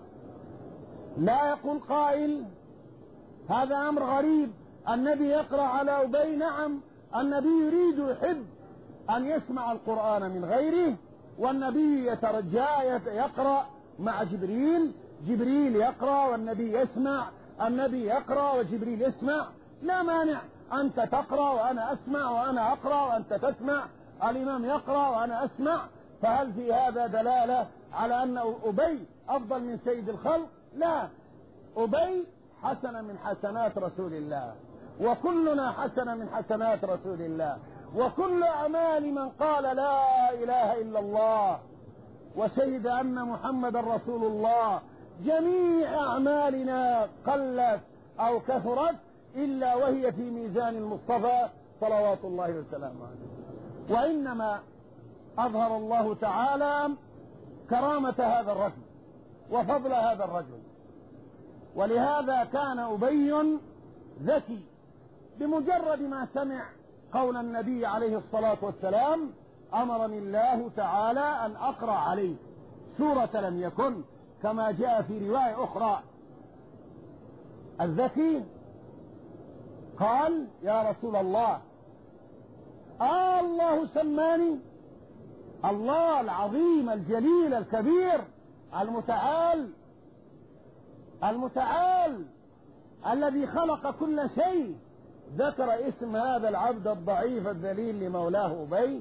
لا يقول قائل هذا أمر غريب، النبي يقرأ على أبي. نعم، النبي يريد يحب أن يسمع القرآن من غيره، والنبي يترجى يقرأ مع جبريل، جبريل يقرأ والنبي يسمع، النبي يقرأ وجبريل يسمع. لا مانع، أنت تقرأ وأنا أسمع، وأنا أقرأ وأنت تسمع، الإمام يقرأ وأنا أسمع. فهل في هذا دلالة على أن أبي أفضل من سيد الخلق؟ لا، أبي حسنة من حسنات رسول الله، وكلنا حسنة من حسنات رسول الله. وكل أعمال من قال لا إله إلا الله وشهد أن محمد رسول الله، جميع أعمالنا قلت أو كثرت إلا وهي في ميزان المصطفى صلوات الله وسلامه عليه. وإنما أظهر الله تعالى كرامة هذا الرجل وفضل هذا الرجل. ولهذا كان أبي ذكي، بمجرد ما سمع قول النبي عليه الصلاة والسلام: أمرني الله تعالى أن أقرأ عليه سورة لم يكن، كما جاء في رواية أخرى. الذكي قال: يا رسول الله، آه الله سماني، الله العظيم الجليل الكبير المتعال المتعال الذي خلق كل شيء ذكر اسم هذا العبد الضعيف الذليل لمولاه أبي.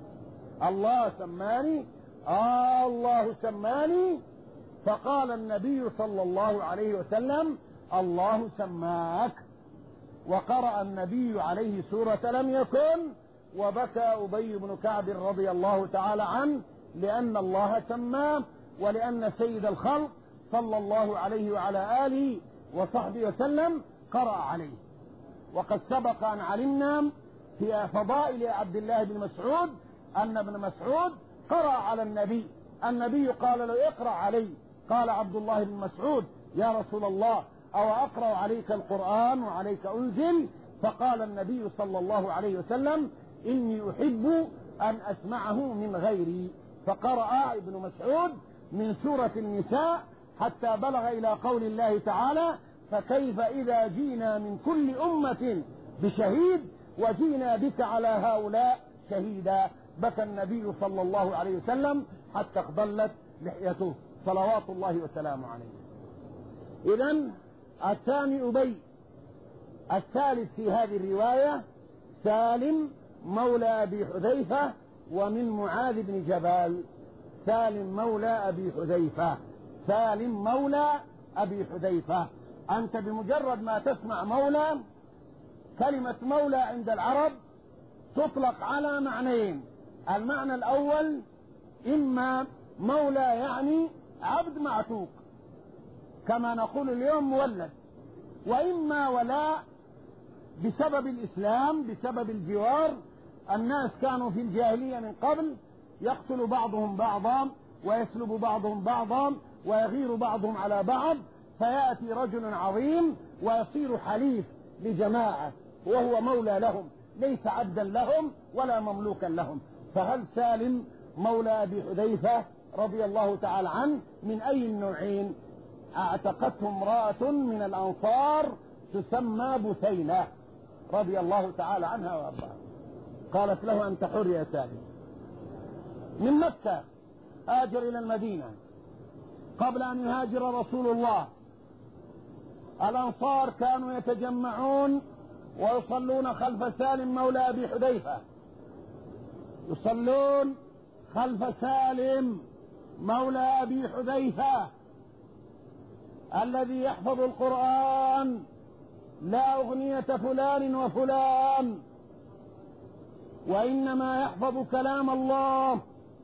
الله سماني، آه الله سماني. فقال النبي صلى الله عليه وسلم الله سماك، وقرأ النبي عليه سورة لم يكن، وبكى أبي بن كعب رضي الله تعالى عنه لأن الله سماه، ولأن سيد الخلق صلى الله عليه وعلى آله وصحبه وسلم قرأ عليه. وقد سبق أن علمنا في فضائل عبد الله بن مسعود أن ابن مسعود قرأ على النبي، النبي قال له اقرأ علي، قال عبد الله بن مسعود يا رسول الله أو أقرأ عليك القرآن وعليك أنزل؟ فقال النبي صلى الله عليه وسلم إني أحب أن أسمعه من غيري، فقرأ ابن مسعود من سورة النساء حتى بلغ إلى قول الله تعالى فكيف إذا جينا من كل أمة بشهيد وجينا بك على هؤلاء شهيدا. بكى النبي صلى الله عليه وسلم حتى اخضلت لحيته صلوات الله وسلامه عليه. إذن الثاني أبي. الثالث في هذه الرواية سالم مولى أبي حذيفة ومن معاذ بن جبل. سالم مولى أبي حذيفة، سالم مولى أبي حذيفة. أنت بمجرد ما تسمع مولى، كلمة مولى عند العرب تطلق على معنيين. المعنى الأول إما مولى يعني عبد معتوق كما نقول اليوم مولد، وإما ولاء بسبب الإسلام، بسبب الجوار. الناس كانوا في الجاهلية من قبل يقتل بعضهم بعضا ويسلب بعضهم بعضا ويغير بعضهم على بعض، فيأتي رجل عظيم ويصير حليف لجماعة وهو مولى لهم، ليس عبدا لهم ولا مملوكا لهم. فهل سالم مولى أبي حذيفة رضي الله تعالى عنه من أي النوعين؟ اعتقته امرأة من الأنصار تسمى بثينة رضي الله تعالى عنها وأرضاها، قالت له أنت حر يا سالم. من مكة هاجر إلى المدينة قبل أن يهاجر رسول الله. الأنصار كانوا يتجمعون ويصلون خلف سالم مولى أبي حذيفة، يصلون خلف سالم مولى أبي حذيفة الذي يحفظ القرآن، لا أغنية فلان وفلان، وإنما يحفظ كلام الله.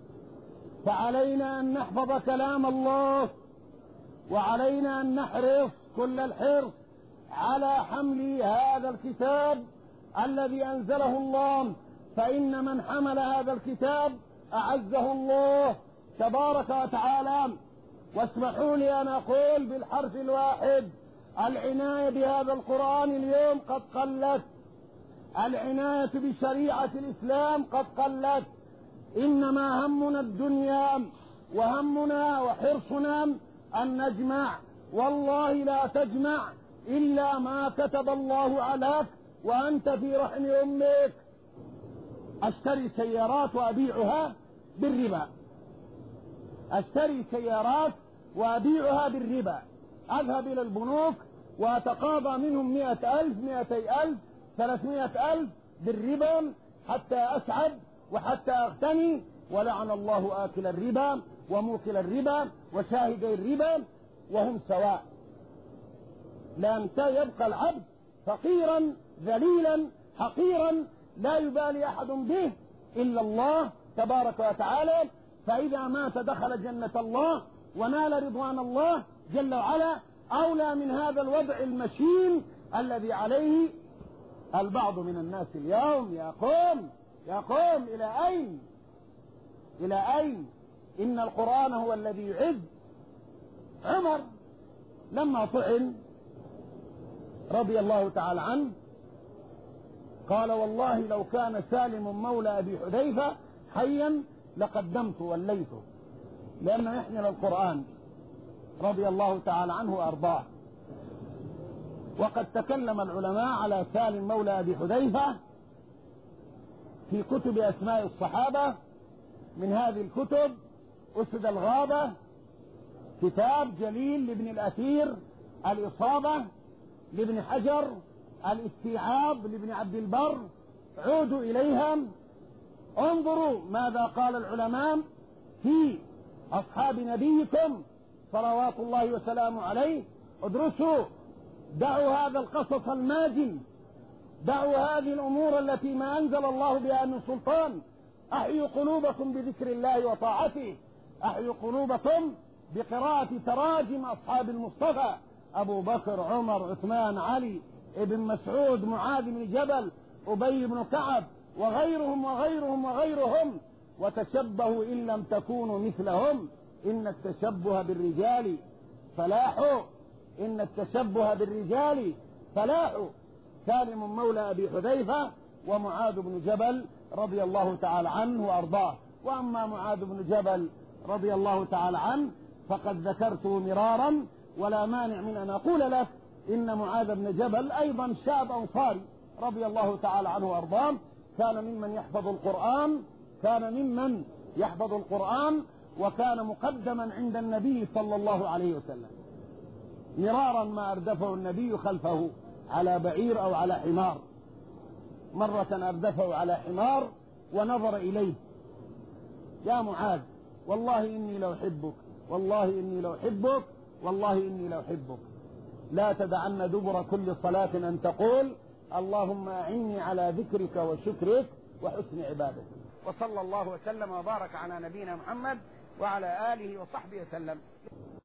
فعلينا أن نحفظ كلام الله، وعلينا أن نحرص كل الحرص على حمل هذا الكتاب الذي أنزله الله، فإن من حمل هذا الكتاب أعزه الله تبارك وتعالى. واسمحوا لي أن أقول بالحرف الواحد: العناية بهذا القرآن اليوم قد قلت، العناية بشريعة الإسلام قد قلت. إنما همنا الدنيا، وهمنا وحرصنا أن نجمع، والله لا تجمع إلا ما كتب الله عليك وأنت في رحم أمك. أشتري سيارات وأبيعها بالربا، أشتري سيارات وأبيعها بالربا، أذهب إلى البنوك وأتقاضى منهم مئة ألف مئتي ألف ثلاثمائة ألف بالربا حتى أسعد وحتى أغتني. ولعن الله آكل الربا وموكل الربا وشاهدي الربا وهم سواء. لن يبقى العبد فقيرا ذليلا حقيرا لا يبالي أحد به إلا الله تبارك وتعالى. فإذا مات دخل جنة الله ونال رضوان الله جل وعلا، أولى من هذا الوضع المشين الذي عليه البعض من الناس اليوم. يا قوم يا قوم إلى أين إلى أين؟ إن القرآن هو الذي يعز. عمر لما طعن رضي الله تعالى عنه قال والله لو كان سالم مولى أبي حذيفة حيا لقدمت وليته، لأنه يحمل القرآن رضي الله تعالى عنه وأرضاه. وقد تكلم العلماء على سالم مولى أبي حذيفة في كتب أسماء الصحابة. من هذه الكتب أسد الغابة، كتاب جليل لابن الأثير، الإصابة لابن حجر، الاستيعاب لابن عبد البر. عودوا إليها، انظروا ماذا قال العلماء في أصحاب نبيكم صلوات الله وسلامه عليه. ادرسوا، دعوا هذا القصص الماجن، دعوا هذه الأمور التي ما أنزل الله بها من سلطان. أحيوا قلوبكم بذكر الله وطاعته، أحيوا قلوبكم بقراءة تراجم أصحاب المصطفى: أبو بكر، عمر، عثمان، علي، ابن مسعود، معاذ بن جبل، أبي بن كعب، وغيرهم وغيرهم وغيرهم. وتشبهوا إن لم تكونوا مثلهم، إن التشبه بالرجال فلاح، إن التشبه بالرجال فلاح. سالم مولى أبي حذيفة ومعاذ بن جبل رضي الله تعالى عنه وأرضاه. وأما معاذ بن جبل رضي الله تعالى عنه فقد ذكرته مرارا، ولا مانع من أن أقول لك إن معاذ بن جبل أيضا شاب أنصاري رضي الله تعالى عنه وأرضاه، كان ممن يحفظ القرآن، كان ممن يحفظ القرآن، وكان مقدما عند النبي صلى الله عليه وسلم. مرارا ما أردفه النبي خلفه على بعير أو على حمار. مرة أردفه على حمار ونظر إليه: يا معاذ، والله إني لأحبك، والله إني لأحبك، والله إني لأحبك، لا تدعن دبر كل صلاة أن تقول اللهم أعني على ذكرك وشكرك وحسن عبادتك. وصلى الله وسلم وبارك على نبينا محمد وعلى آله وصحبه وسلم.